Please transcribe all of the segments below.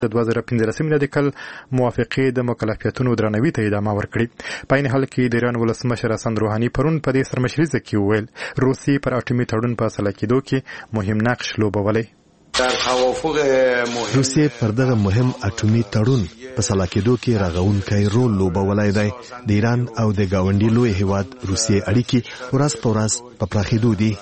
د 2015 میلادي کال موافقې د مکلفیتونو درناوي ته ادامه ورکړي. په عین حال کې د ایران ولسمشر حسن روحاني پرون په دې سرمشریزه کې وویل روسیې پر اټومي تړون په اصلاح کېدو کې مهم نقش لوبولی. روسیې پر دغه مهم اټومي تړون په اصلاح کېدو کې رغونکی رول لوبولی دی. د ایران او د ګاونډي لوی هیواد روسیې اړیکې ورځ په ورځ په پراخېدو دي.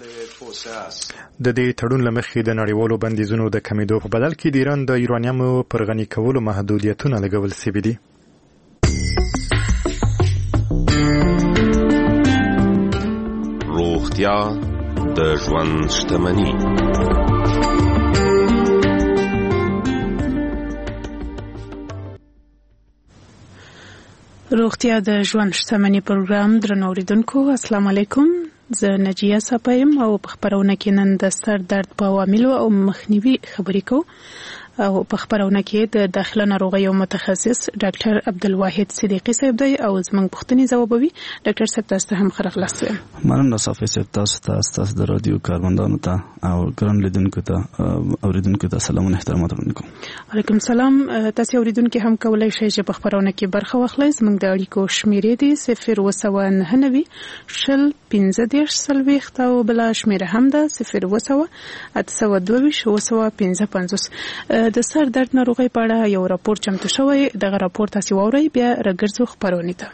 د دې تړون له مخې د نړیوالو بندیزونو د کمیدو په بدل کې د ایران د یورانیمو پر غني کولو محدودیتونه لګول شوي دي. روغتیا د ژوند شتمني. روغتیا د ژوند شتمني پروګرام درنو اوریدونکو السلام علیکم. زه نجیه صاحب او په خبرونه کې نن د سر درد په عواملو او مخنیوي خبرې کوو او په خبرونه کې د داخله ناروغیو متخصص ډاکټر عبدالواحد صدیقی صاحب دی او زموږ پوښتنې ځوابوي. ډاکټر صاحب تاسو ته هم ښه راغلاست وایم. مننه صافي صاحب، تاسو د رادیو کارمندانو ته او ګران لیدونکو ته اوریدونکو ته سلام او احترامات وکړم. وعلیکم السلام. تاسو اوریدونکو هم کولای شئ چې په خبرونه کې برخه واخلئ. زموږ د اړیکو شمیرې دي 090 شل 15 او بل شمیره هم ده 010 822 د سر درد ناروغي په اړه یو راپور چمتو شوی. دغه راپور تاسو واورئ بیا راګرځو خبرونه ته.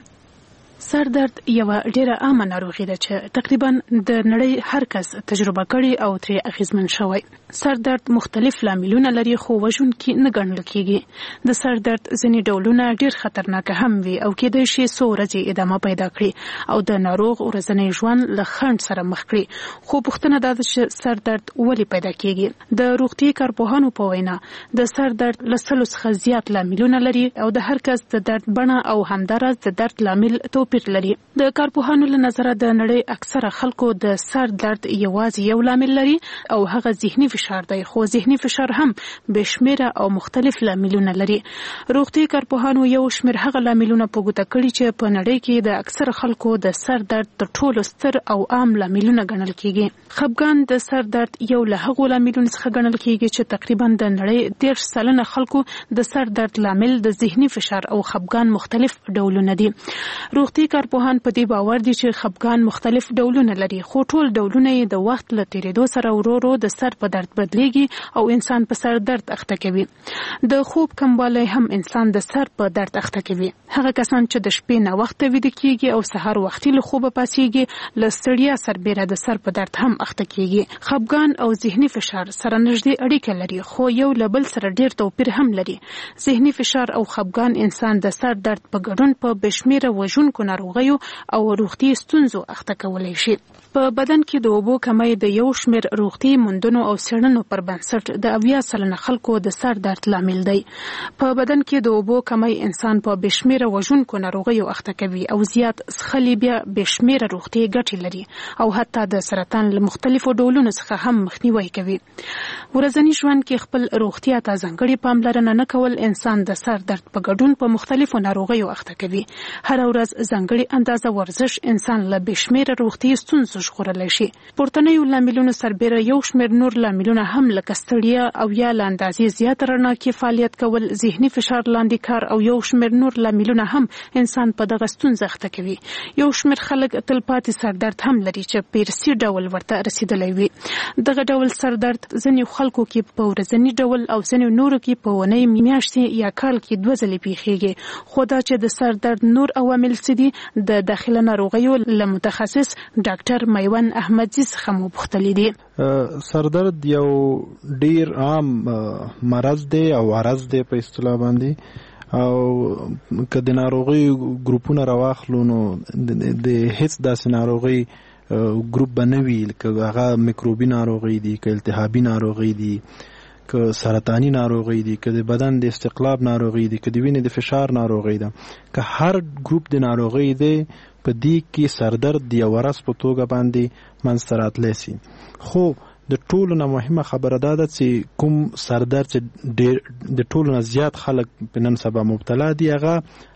سر درد یو ډیره عامه ناروغي ده چې تقریبا د نړۍ هر کس تجربه کړي او ترې اغیزمن شوی. سر درد مختلف لاملونه لري خو وژونکي نه ګڼل کیږي. د سر درد ځینې ډولونه ډیر خطرناک هم وي او کېدای شي څو ورځې ادامه پیدا کړي او د ناروغ ورځنی ژوند له خنډ سره مخ کړي. خو پوښتنه دا ده چې سر درد ولې پیدا کیږي. د روغتي کارپوهانو په وینا د سر درد له 100 څخه زیات لاملونه لري او د هر کس د درد بڼه او همدارس د درد لامل توپیر لري. د کارپوهانو له نظره د نړۍ اکثره خلکو د سر درد یوازې یو لامل لري او هغه ذهني فشار دی. خو ذهني فشار هم بشمیره او مختلف لاملونه لري. روغتي کارپوهانو یو شمېر هغه لاملونه په ګوته کړي چې په نړۍ کې د اکثره خلکو د سر درد تر ټولو ستر او عام لاملونه ګڼل کیږي. خپګان د سر درد یو له هغو لاملونو څخه ګڼل کیږي چې تقریبا د نړۍ 13% خلکو د سر درد لامل د ذهني فشار او خپګان مختلف ډولونه دي. روغتي کارپوهان په دې باور دي چې خپګان مختلف ډولونه لري خو ټول ډولونه یې د وخت له تیریدو سره ورو ورو د سر په درد بدلیږي او انسان په سر درد اخته کوي. د خوب کموالی هم انسان د سر په درد اخته کوي. هغه کسان چې د شپې نه وخت ویده کیږي او سحر وختي له خوبه پاسيږي له ستړیا سربېره د سر په درد هم اخته کیږي. خپګان او ذهني فشار سره نږدې اړیکه لري خو یو له بل سره ډیر توپیر هم لري. ذهني فشار او خپګان انسان د سر درد په ګډون په بشمیره وژونکو ناروغیو او روغتي ستونزو اخته کولای شي. په بدن کې د اوبو کمی د یو شمېر روغتي موندنو او څېړنو پر بنسټ د 80% خلکو د سر درد لامل دی. په بدن کې د اوبو کمی انسان په بشمیره وژونکو ناروغیو اخته کوي او زیات څښل بیا بشمیره روغتي ګټې لري او حتی د سرطان له مختلفو ډولونو څخه هم مخنیوي کوي. ورځنی ژوند کې خپل روغتیا ته ځانګړې پاملرنه نه کول انسان د سر درد په ګډون په مختلفو ناروغیو اخته کوي. هر ورځ ځانګړې اندازه ورزش انسان له بشمیره روغتي ستونزو ژغورلی شي. پورتنیو لاملونو سربېره یو شمېر نور لاملونه هم لکه ستړیا او یا له اندازې زیات رڼا کې فعالیت کول، ذهني فشار لاندې کار او یو شمېر نور لاملونه هم انسان په دغه ستونزه اخته کوي. یو شمېر خلک تلپاتې سر درد هم لري چې په ارثي ډول ورته رسیدلی وي. دغه ډول سر درد ځینې خلکو کې په ورځني ډول او ځینې نورو کې په اونۍ، میاشتې یا کال کې 2 ځلې پیښیږي. خو دا چې د سر درد نور عوامل څه دي د داخله ناروغیو له متخصص ډاکټر میوند احمدزي څخه مو پوښتلي دي. سردرد یو ډیر عام مرض دی او عرض دی په اصطلاح باندې، او که د ناروغي ګروپونه راواخلو نو د هیڅ داسې ناروغي ګروپ به نه وي که هغه میکروبي ناروغي دي، که التهابي ناروغي دي، که سرطاني ناروغي دي، که د بدن د استقلاب ناروغي دي، که د وینې د فشار ناروغي ده. که هر ګروپ د ناروغي دی په دې کې سردرد د یو ورځ په توګه باندې منځته راتلی سي. خو د ټولو نه مهمه خبره دا ده چې کوم سردرد چې د ټولو نه زیات خلک په نن سبا مبتلا دي هغه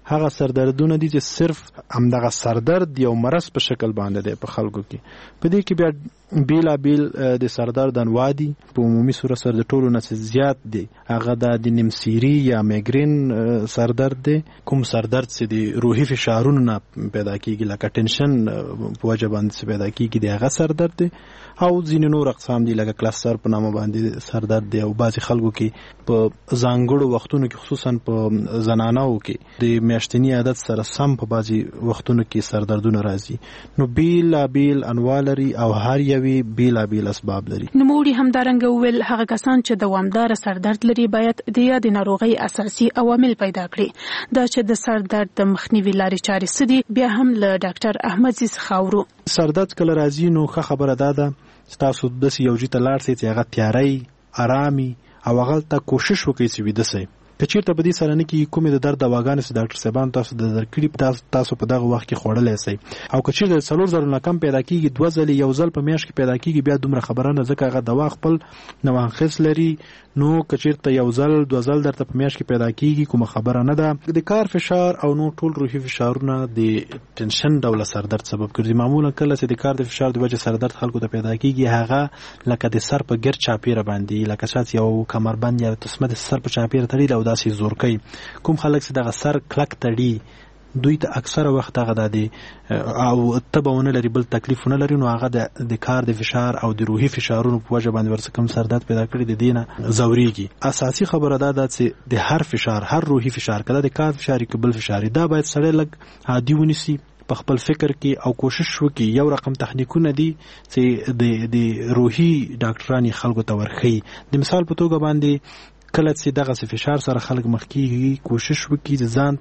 هغه سردردونه دي چې صرف همدغه سردرد یو مرض په شکل باندې دی په خلکو کې. په دې کې بیا بیلا بیل د سردرد انواع دي. په عمومي صورت سره د ټولو نه زیات دی هغه د نمسیری یا میګرین سردرد دی. کوم سردرد چې د روحي فشارونو نه پیدا کیږي لکه ټینشن په وجه باندې پیدا کیږي دی هغه سردرد دی. او ځینې نور اقسام دي لکه کلستر په نامه باندې سردرد دی. او بعضې خلکو کې په ځانګړو وختونو کې خصوصا په زنانو کې د میاشتني عادت سره سم په بعضې وختونو کې سردردونه راځي. نو بیلا بیل انواع لري او هر یوې بیلا بیل اسباب لري. نوموړي همدارنګه وویل هغه کسان چې دوامداره سردرد لري باید د یادې ناروغۍ اساسي عوامل پیدا کړي. دا چې د سردرد د مخنیوي لارې چارې څه دي بیا هم له ډاکټر احمدزي څخه اورو. سردرد کله راځي نو ښه خبره ده چې تاسو داسې یو ځای ته لاړ شئ چې هغه تیاری ارامي او هغلته کوشش وکړئ چې ویده شئ. که چیرته په دې سره نه کېږي کومې د درد دواګانې چې ډاکټر صاحبان تاسو د درکړي تاسو په دغه وخت کې خوړلی شئ. او که چیرته 4 نه کم پیدا کېږي 2 ځلې یو ځل په میاشت کې پیدا کېږي بیا دومره خبره نه ځکه هغه دوا خپل نواخص لري. نو که چیرته یو ځل 2 ځل درته په میاشت کې پیدا کېږي کومه خبره نه ده. د کار فشار او نو ټول روحي فشارونه د ټینشن ډوله سردرد سبب ګرځي. معمولا کله چې د کار د فشار د وجه سردرد خلکو ته پیدا کېږي هغه لکه د سر په ګرد چاپیره باندې لکه چې یو کمربند یا تسمه د سر په چاپیره تړي او داسې زور کوي. کوم خلک چې دغه سر کلک تړي دوی ته اکثره وخت هغه د او تبونه لري بل تکلیفونه لري نو هغه د کار د فشار او د روحي فشارونو په وجه باندې ورڅ کم سردرد پیدا کړي د دینه زوريږي. اساسي خبره ده چې د هر فشار هر روحي فشار کله د کار فشار کې بل فشار دا باید سړی لګ عادي ونیسي په خپل فکر کې او کوشش وکړي. یو رقم تخنیکونه دي چې د روحي ډاکټرانی خلکو ته ورخي. د مثال په توګه باندې کله چې دغه فشار سره خلک مخ کیږي کوشش وکړي چې ځان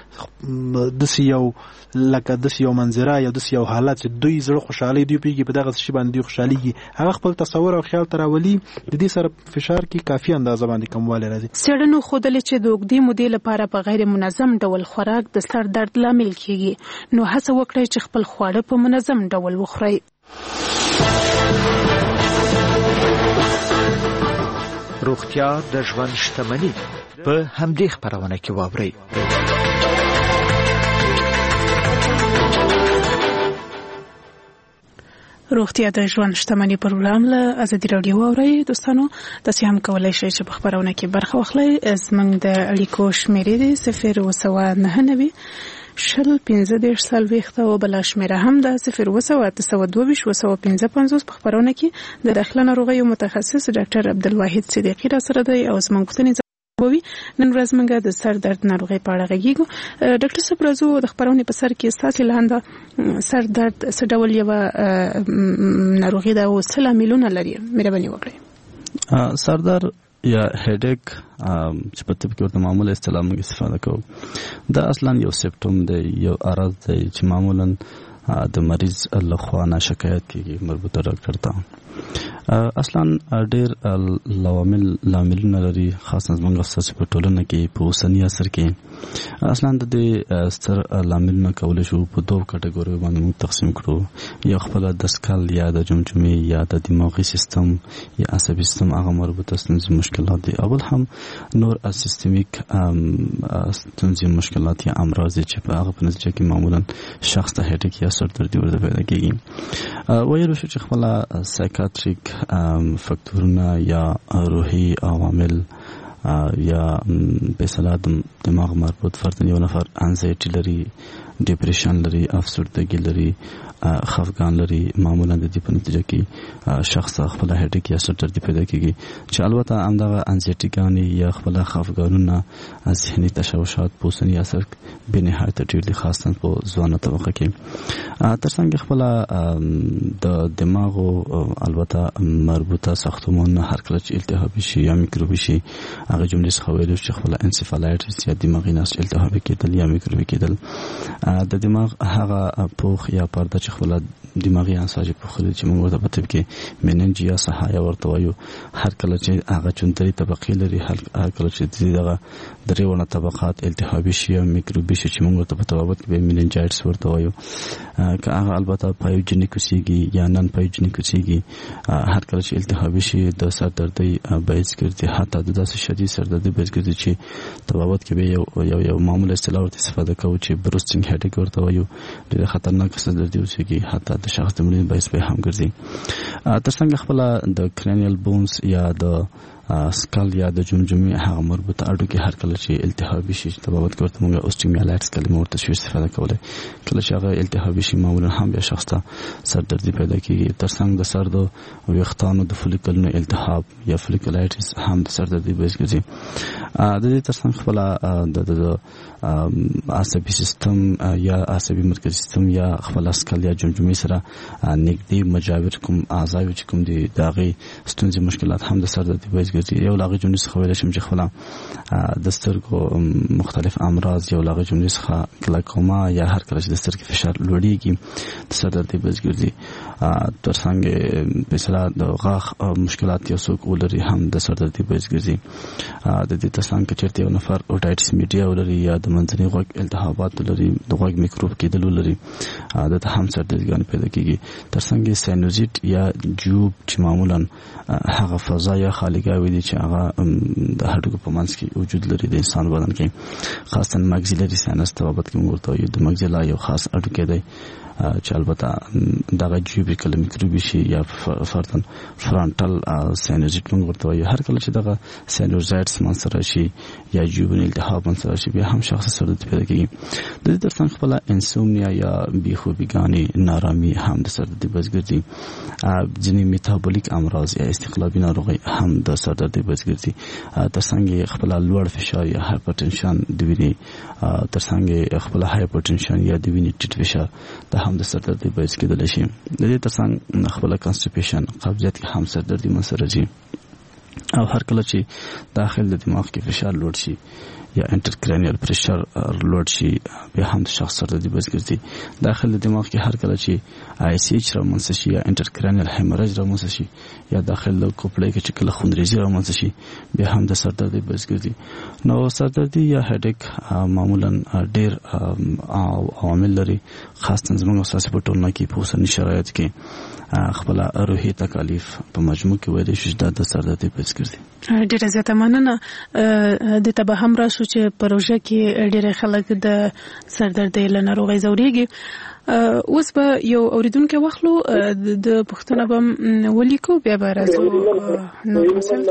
ته داسې یو لکه داسې یو منظره یا داسې یو حالت چې دوی زړه خوشحالي دوی پیږي په دغه شی باندې خوشحاليږي هغه خپل تصور او خیال تراولي. د دې سره فشار کې کافي اندازه باندې کموالی راځي. څېړنو ښودلې چې د اوږدې مودې لپاره په غیر منظم ډول خوراک د سر درد لامل کیږي. نو هڅه وکړئ چې خپل خواړه په منظم ډول وخورئ. روغتیا د ژوند شتمني په همدې خبرونه کې واورئ. روغتیا د ژوند شتمني پروګرام له ازادي راډیو واورئ. دوستانو تاسو هم کولای شئ چې په خبرونه کې برخه واخلئ. زموږ د اړیکو شمیرې دي 01990 شل 15 سالويخته او بل شمیره هم د 01922 په خبرونه کې د داخله ناروغیو متخصص ډاکټر عبدالواحد صدیقی را سره دی او زموږ غوښتنې ځوابوي. نن ورځ موږ د سر درد ناروغي په اړه غږیږو. ډاکټر صاحب راځو د خبرونه په سر کې ستاسو لاندې سر درد څه ډول یو ناروغي ده او څه لاملونه لري مهرباني وکړئ. سر درد یا هډیک چې په طب کې ورته معموله اصطلاح موږ استفاده کوو دا اصلا یو سیمپټوم دی یو عرض دی چې معمولا د مریض له خوا نه شکایت کیږي مربوطه ډاکټر ته. اصلا ډېر لاملونه لري خاصه زموږ ستاسو په ټولنه کې په اوسني عصر کې اصلا د دې ستر لاملونه کولای شو په دوه کټګوریو باندې موږ تقسیم کړو. یو خپل د سکل یا د جمجمې یا د دماغي سیستم یا عصبي سیستم هغه مربوطه ستونزې مشکلات دي. اول هم نور سیستمیک ستونزې مشکلات یا امراض چې په هغه په نتیجه کې معمولا شخص ته هډیک یا سر درد ورته پیدا کیږي. وایي چې خپل سایکاتریک فکتورونه یا روحي عوامل یا په صلاح دماغ مربوط فرد یو نفر انزایټي لري ډیپریشن لري افسردګي لري خفګان لري معمولا د دې په نتیجه کې شخص خپل هډیک یا سر درد پیدا کیږي چې البته همدغه انزایټیګانې یا خپل خفګانونه ذهني تشوشات په اوسني عصر به نهایت ډېر دي خاصه په ځوانه طبقه کې ترڅنګ خپل د دماغ البته مربوطه ساختمانونه هر کله چې التهابي شي یا میکروبي شي هغه جملې څخه ویل چې خپل انسفالایټس یا دماغي نسج التهابي کېدل یا میکروبي کېدل د دماغ هغه پوخ یا پرده چې خپل دماغي انساج پوخ لري چې موږ ورته په طب کې مننجیا صحایا ورته وایو. هر کله چې هغه چونتري طبقه لري هر کله چې دغه دریونه طبقات التهابي شي یا میکروبي شي چې موږ ورته په تبابت کې مننجایټس ورته وایو. که هغه البته پایوجینیک سیږي یا نن پایوجینیک سیږي هر کله چې التهابي شي د سر دردي باعث ګرځي حتی د داسې شدید شدید سردردي بزګردي چې تبابت کې به یو معمول اصطلاح ورته استفاده کوي چې بروستینګ هډیک ورته وایو ډېر خطرناک سردردي اوسي کې حتی د شخص د مړینې باعث به هم ګرځي ترڅنګ خپل د کرینیل بونز یا د سکال یا د جمجمې هغه مربوطه اډو کې هر کله چې التهابي شي تبابت کوي موږ اوستیومایلايټس کلمه ورته شوي استفاده کوله کله چې هغه التهابي شي معمولا هم بیا شخص ته سردردي پیدا کیږي ترڅنګ د سر د ویښتانو د فولیکلونو التهاب یا فولیکولایټس هم د سردردي باعث ګرځي د دې ترڅنګ خپل د عصبي سیستم یا عصبي مرکزي سیستم یا خپل سکال یا جمجمې سره نږدې مجاور کوم اعضاء چې کوم دي داغي ستونزې مشکلات هم د سردردي باعث یو لاغي جملې څخه ویل شم چې خپل د سترګو مختلف امراض یو لاغي جملې څخه کلاکوما یا هر کله چې د سترګې فشار لوړیږي د سردردي باعث ګرځي ترڅنګ مثلا د غاښ مشکلات یو څوک ولري هم د سردردي باعث ګرځي د دې ترڅنګ چې چیرته یو نفر اوټایټس میډیا ولري یا د منځني غوږ التهابات ولري د غوږ میکروب کېدل ولري د هم سردردګان پیدا کیږي ترڅنګ ساینوزیټ یا جوب چې معمولا هغه فضا یا خالګاوي دي چې هغه د هډوکو په منځ کې وجود لري د انسان بدن کې خاصه ماکسیلري ساینس ته وابط کې ورته یو د ماکسیلا یو خاص هډوکی دی چې البته دغه جیوبیکل میکروبي شي یا فرضاً فرانټل ساینوزیټ موږ ورته وایو هر کله چې دغه ساینوزایټس منځ راشي یا جیوبن التهاب منځ راشي بیا هم شخص سردردي پیدا کیږي د دې ترڅنګ خپل انسومنیا یا بیخوبیګانې نارامي هم د سردردي باعث ګرځي ځینې میټابولیک امراض یا استقلابي ناروغي هم د سردردي باعث ګرځي ترڅنګ خپل لوړ فشار یا هایپرټنشن د وینې ترڅنګ خپل هایپرټنشن یا د وینې ټیټ فشار د هم د سردردي باعث کېدلی شي د دې ترڅنګ خپل کانسټیپیشن قبضیت کې هم سردردي منځ راځي او هر کله چې داخل د دماغ کې فشار لوړ شي یا انټرکرینیل پریشر لوړ شي بیا هم د شخص سردردي باعث ګرځي داخل د دماغ کې هر کله چې آی سی ایچ رامنځته شي یا انټرکرینیل هیمریج رامنځته شي یا داخل د کوپړې کې چې کله خونریزي رامنځته شي بیا هم د سردردي باعث ګرځي نو سردردي یا هډیک معمولا ډېر عوامل لري خاصه زموږ اساسي په ټولنه کې په اوسني شرایطو کې خپل روحي تکالیف په مجموع کې ویل شي د سردردي باعث ګرځي ډیره زیاته مننه د تبه هم راشو چې پروژه کې ډیره خلک د سردردي له ناروغۍ ځوريږي اوس به یو اوریدونکو واخلو د پښتنه به ولیکو بیا به راځو نو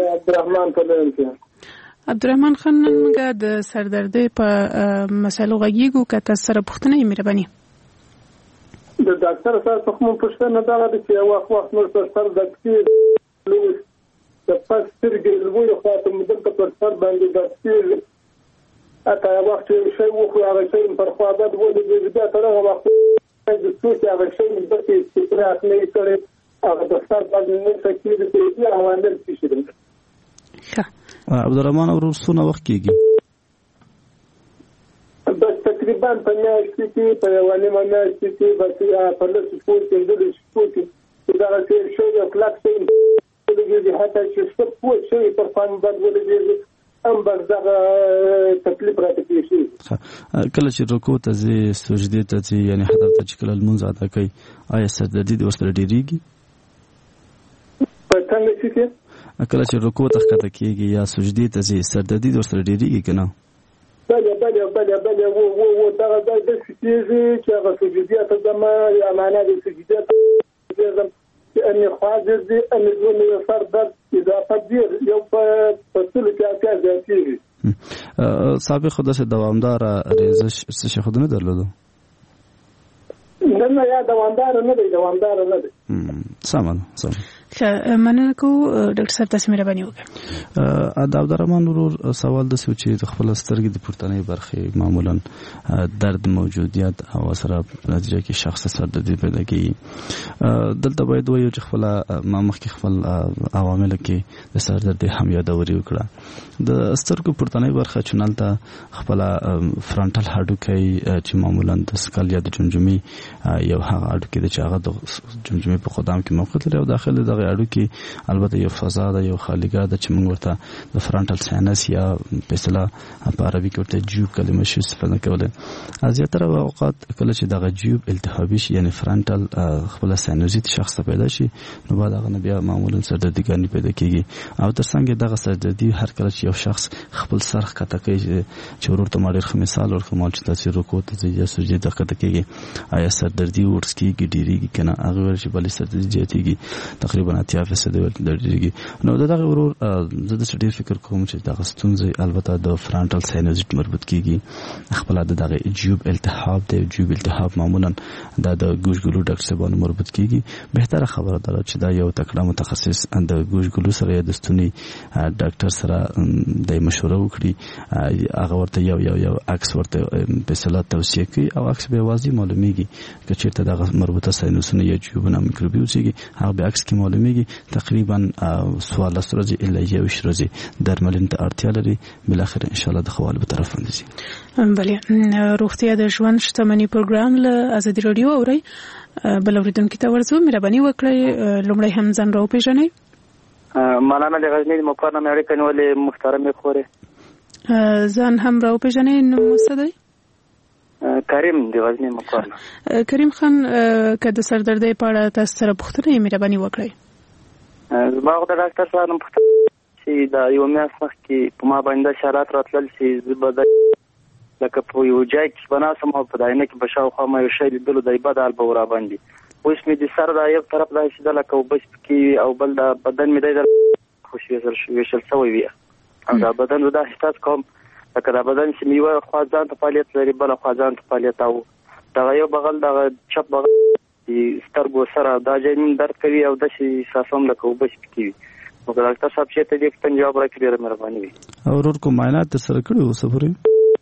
عبدالرحمن خان موږ د سردردي په مسلو غږیږو که تاسو سره پښتنه یې مهرباني د ډاکټر سره کوم پښتنه دا د چې وخت نور سر د کې د پسترګې لوی خاطر مدته پر سر باندې د کې اته وخت شي وخو هغه شي پر خوا د ولې د بیا تر هغه وخت د څه هغه شي د کې استراحت نه کړي هغه د سر باندې نه تکلیف کوي هغه اندر شي ښه عبدالرحمن ورور څونه وخت کېږي بس تقریبا په میاشت کې په یوه نیمه میاشت کې بس په لس شپو کې د شپو کې دا چې شي یو کلاک شي د حتی چې څه شي پر فن باندې ولې ام بس دا تکلیف راته کیږي کله چې رکوع ته ځي سجدي ته ځي یعنی حضرت چې کله المنځ ادا کوي آیا سردردي د ورسره ډیریږي په څنګه چې کله چې رکوع ته ښکته کیږي یا سجدي ته ځي سردردي د ورسره ډیریږي کنه بله و دا د سجدي چې هغه سجدي ته زما یا معنا د سجدي ته ان خواجه دي ان زونه سر درد اضافه دي یو په څه کې اړتیا سابق خدای څخه دوامدار ریزش څه خدونه درلوده نه یا دوامدار نه دی سامان مننه کو ډاکټر صاحب تاسو مهرباني وکړئ د عبدالرحمن ورور سوال د سوچي د خپل سترګې د پورتنۍ برخې معمولا درد موجودیت او سره نتیجه کې شخص سردردي پیدا کوي دلته باید وایو چې خپل مخکې خپل عوامل کې د سردردي هم یادوري وکړه د سترګو پورتنۍ برخه چنلته خپل فرانټل هډوکی چې معمولا د سکال یا د جمجمې یو هغه هډوکی د چې هغه د جمجمې په قدام کې موقعیت لري او داخل دغه دغه اړوکی البته یو فضا ده یو خالیګاه ده چې موږ ورته د فرانټل ساینس یا په اصطلاح په عربي کې ورته جیوب کلمه شي استفاده کوله زیاتره اوقات کله چې دغه جیوب التهابي شي یعنی فرانټل خپل ساینوزیت شخص ته پیدا شي نو بعد هغه بیا معمولا سردردګانی پیدا کیږي او ترڅنګ دغه سردردي هر کله چې یو شخص خپل سر کته کوي چې ورته ما ډېر مثال ورکوم چې تاسو رکوع ته یا سجده ته کته کیږي آیا سردردي ورسکیږي ډیریږي کنه هغه ورشي بلې سردردي زیاتیږي تقریبا 80% ډیریږي نو دغه ورور زه د ډېر فکر کوم چې دغه ستونزې البته د فرانټل ساینوزیت مربوط کیږي خپل دغه جیوب التهاب دی جیوب التهاب معمولا د ګوشګلو ډاکټر صاحبانو مربوط کیږي بهتره خبره ده چې دا یو تکړه متخصص د ګوشګلو سره یا د ستوني ډاکټر سره د مشوره وکړي هغه ورته یو عکس ورته په صلاح توصیه کوي او عکس به واضح معلومیږي چې چیرته دغه مربوطه ساینوسونه یا جیوبونه میکروبي اوسېږي هغه به عکس کې معلومیږي تقریبا 14 ورځې الا 21 ورځې درملنې ته اړتیا لري بل اخر ان شاء الله د خوال به طرف باندې بله روغتیا د ژوند شتمنۍ پروګرام له ازادي رادیو اوري بل اوریدونکو ته ورزو مهرباني وکړئ لومړی هم ځان راوپېژنئ مولانا د غزنی مقرنه مې اړیکه نیولې محترم خورې ځان هم راوپېژنئ نو څه دی کریم د غزنی مقرنه کریم خان که د سردردۍ په اړه تاسو سره پوښتنه یې مهرباني وکړئ زما خو د ډاکټر صاحب نه پوښتنه چې دا یو میاشت مخکې په ما باندې شرایط راتلل چې زه به لکه په یو ځای کې بناسم او په داینه کې به شاوخوا ما یو شی لیدلو دی بد حال به ورا باندې اوس مې د سر دا یو طرف دا چې لکه وبس کې او بل دا بدن مې دی خوش ویشل شوی وي او دا بدن دا احساس کوم لکه دا بدن چې میوه خوا ځان ته فعالیت لري بل خوا ځان ته فعالیت او دا یو بغل دا چپ بغل سترګو سره دا جنین درد کوي او د شي احساسوم لکه وبس کې نو ډاکټر صاحب چې ته دې په جواب راکړي ډېر مهرباني وي او ورور کو معاینات سره کړو سفرې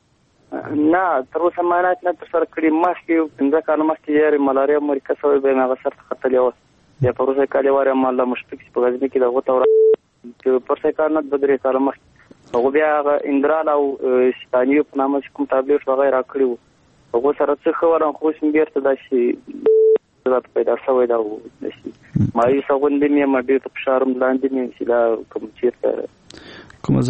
نه تر اوسه معاینات نه تر سره کړی مخکې 15 کال مخکې یې ملاریا مرکز سره به هغه سره خطلې و یا پروسه کالي واره مال مشتک په غزنی کې دا غوته چې پرسه کار نه بدري کار مخکې هغه بیا اندرال او ستانیو په نامه کوم تابلیټ وغیرہ کړیو هغه سره څه خبره خو سم بیرته دا شي زړه پیدا شوی دا و نشي ما یې څنګه دې مې مډې ته فشارم لاندې مې چې دا کوم چیرته کوم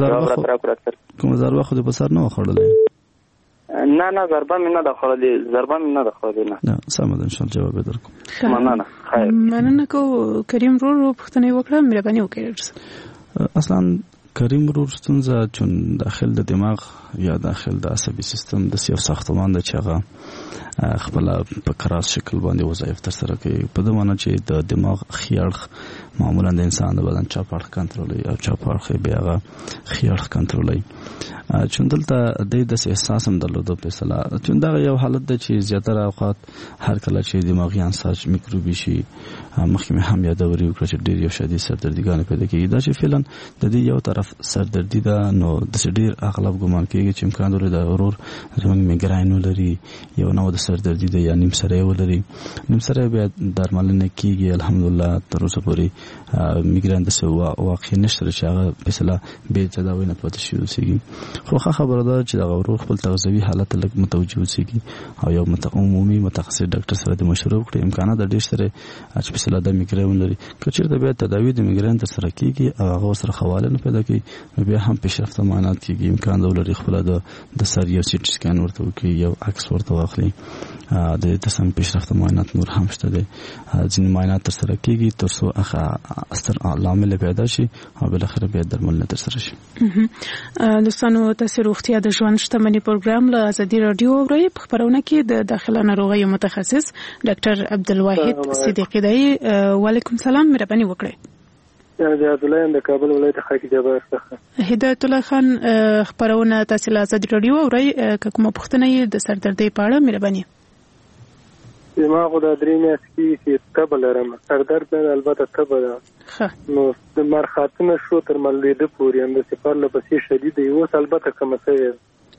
زار واخو د بسر نه خړلې نه ضربه مې نه دخلې نه سم ده ان شاء الله جواب درکوم مننه خیر مننه کو کریم رو پښتنه وکړه مهرباني وکړئ اصلا کریم ورور ستونزه چون داخل د دماغ یا داخل د عصبي سیستم د سیاف ساختمان د چاغه خپل په کراس شکل باندې وظایف تر سره کوي په دې معنی چې د دماغ خیاړ معمولا د انسان د بدن چاپاړ کنټرولوي او چاپاړ بیاغه خیاړ کنټرولوي چون دلته د احساس هم درلوده په اصطلاح چون دا یو حالت د چې زیاتره اوقات هر کله چې دماغي انساج میکروبي شي مخکې هم یادوري وکړه چې ډېر یو شدید سردردګانې پیدا کیږي دا چې فعلا د دې یو طرف سردردي ده نو د ډېر اغلب ګمان کیږي چې امکان لري د ورور زموږ میګراین ولري یو نو د سردردي ده یا نیم سره ولري نیم سره بیا درملنه کیږي الحمدلله تر اوسه پورې میګراین د سوا واقع نشته چې هغه په اصطلاح به تداوی نه پاتې شي اوسېږي خو خبره ده چې د ورور خپل تغذیوي حالت لږ متوجه اوسېږي او یو عمومي متخصص ډاکټر سره د مشوره وکړي امکانات د ډېر سره چې په اصطلاح د میګراین لري کچیر د بیا تداوی د میګراین تر سره کیږي او هغه سره حواله نه پیدا کوي بیا هم پیشرفته معاینات کیږي امکان ولري خپل د سر یو سي ټي سکان ورته وکړي یو عکس ورته واخلي د دې څنګه پیشرفته معاینات نور هم شته دي ځینې معاینات تر سره کیږي تر څو هغه اثر عامل پیدا شي او بل اخر بیا درملنه تر سره شي دوستانو تاسو روغتیا د ژوند شتمنۍ پروګرام له ازادي رادیو اورئ په خبرونه کې د داخله ناروغیو متخصص ډاکټر عبدالواحد صدیقی دی وعلیکم سلام مهرباني وکړئ هدایت الله د کابل ولایت خاکی جبار څخه هدایت الله خان خبرونه تاسو له ازادي رادیو اورئ کومه پوښتنه د سردردۍ په اړه مهرباني ما خو د درې میاشتې چې تبه لرم سردرد البته تبه ده نو د مرخاتونه شو تر ملېده پورې هم د سفر لپسې شدید دی اوس البته کمه شوی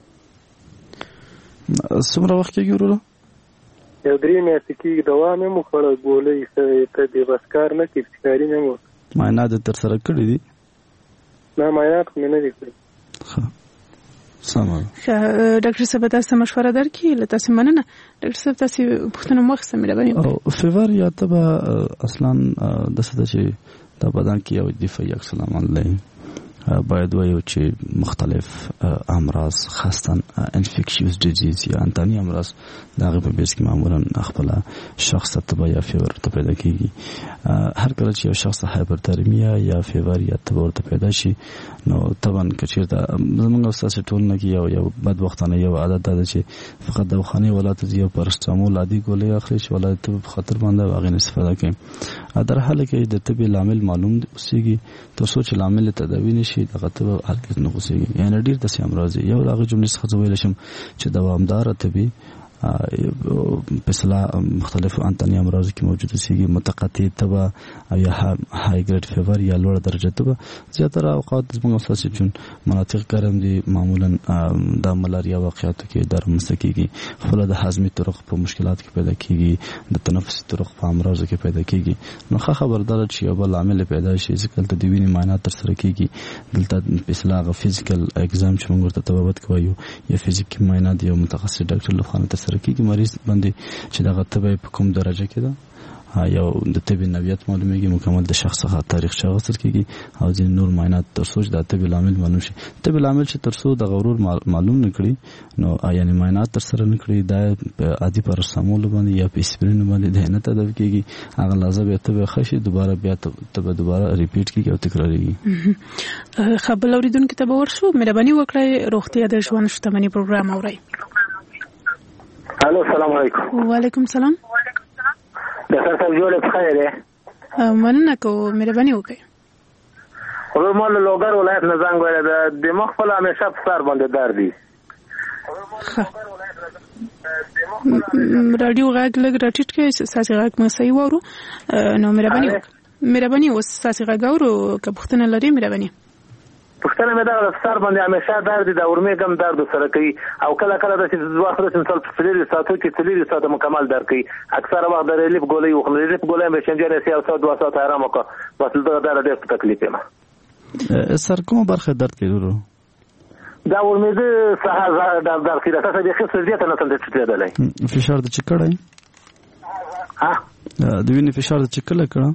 څومره وخت کېږي وروره یو درې میاشتې کېږي دوا مې مو خوړه ګولۍ ته د بس کار نه کوي فکاري مې مو معاینات تر سره کړي دي نه معاینات مې نه دي کړي سمه. ډاکټر صاحب تاسو مشوره درکړي له تاسو مننه. ډاکټر صاحب تاسو پوښتنه مخ سمې لبني او فیور یا تبه اصلا د څه چې د بدن کې یو دفاعي عکس العمل دی باید وایو چې مختلف امراض خاصتا انفیکشیوس ډیزیز یا انتاني امراض دغه په بیس کې معمولا خپل شخص ته تبه یا فیور ته پیدا کیږي. هر کله چې یو شخص هایپرترمیا یا فیور یا تبه ورته پیدا شي نو طبعا کچیرته زموږ استاد ټولنه کې یو بد وختانه یو عادت ده چې فقط د خاني ولادت یو پرستامول عادي ګولې اخلي چې ولادت په خطر باندې واغې استفاده کوي. در حال کې د طبي لامل معلوم اوسېږي تر څو چې لامل تداوی نشي دغه تبه هرګز نه اوسېږي. یعنی ډیر د امراض یو هغه جملې څخه ویل شم چې دوامدار طبي مثلا مختلف انتاني امراض کې موجود اوسېږي متقطع تبه او یا های ګریډ فیور یا لوړ درجه تبه. زیاتره اوقات زموږ اساسي جون مناطق ګرم دي معمولا د ملاریا واقعاتو کې درمسته کیږي. خپل د هضمي طرق په مشکلات کې پیدا کیږي د تنفسي طرق په امراض کې پیدا کیږي. نو خبردار چې یو بل عامل پیدا شي ځکه د وینې معاینات تر سره کیږي دلته مثلا غو فزیکل اگزام چې موږ ته تبوت کوو یا فزیکي معاینات یو متخصص ډاکټر لخوا تر سره کیږي مریض باندې چې دغه تبه په کوم درجه کې ده یو د طبي نوعیت معلومیږي مکمل د شخص څخه تاریخ شغل کیږي او ځین نور معاینات تر څو د طبي لامل معلوم شي. طبي لامل چې تر څو د غرور معلوم نکړي نو یعنی معاینات تر سره نکړي دا عادي پرستامول باندې یا پیسپرین باندې د نه تداوی کیږي هغه لازم ته خشي دوباره بیا ته دوباره ریپیټ کیږي او تکراریږي. خبر اوریدونکو ته ورشو مهرباني وکړئ روغتیا د ژوند شتمنۍ پروګرام اورئ. الو السلام علیکم. وعلیکم السلام. ډاکټر صاحب جوړ په خیر دی. مننه کوم مهرباني وکړئ. ورو مال لوګر ولایت نه زنګ وره د مخ په همیشه په سر باندې درد دی. رادیو غږ لګ راټیټ کړئ ساسي غږ مې صحیح وورو نو مهرباني اوس ساسي غږ اورو که پوښتنه لري مهرباني. پښتنه مې دا سر باندې همیشه درد دی د ورمه کم درد سره کوي او کله کله د ځواخره مثال په فلری ساتو کې فلری ساتو مکمل درد کوي اکثر وخت د ریلیف ګولې او ریلیف ګولې به څنګه سي او سات 2 ساعت آرام وکړه بس دا ډېر تکلیف ما سر کوم برخه درد کوي دا ورمه د سهار درد کوي تاسو به خصوص زیات نه تل څه دی فشار د چکړای ها د وینې فشار د چکړه کړه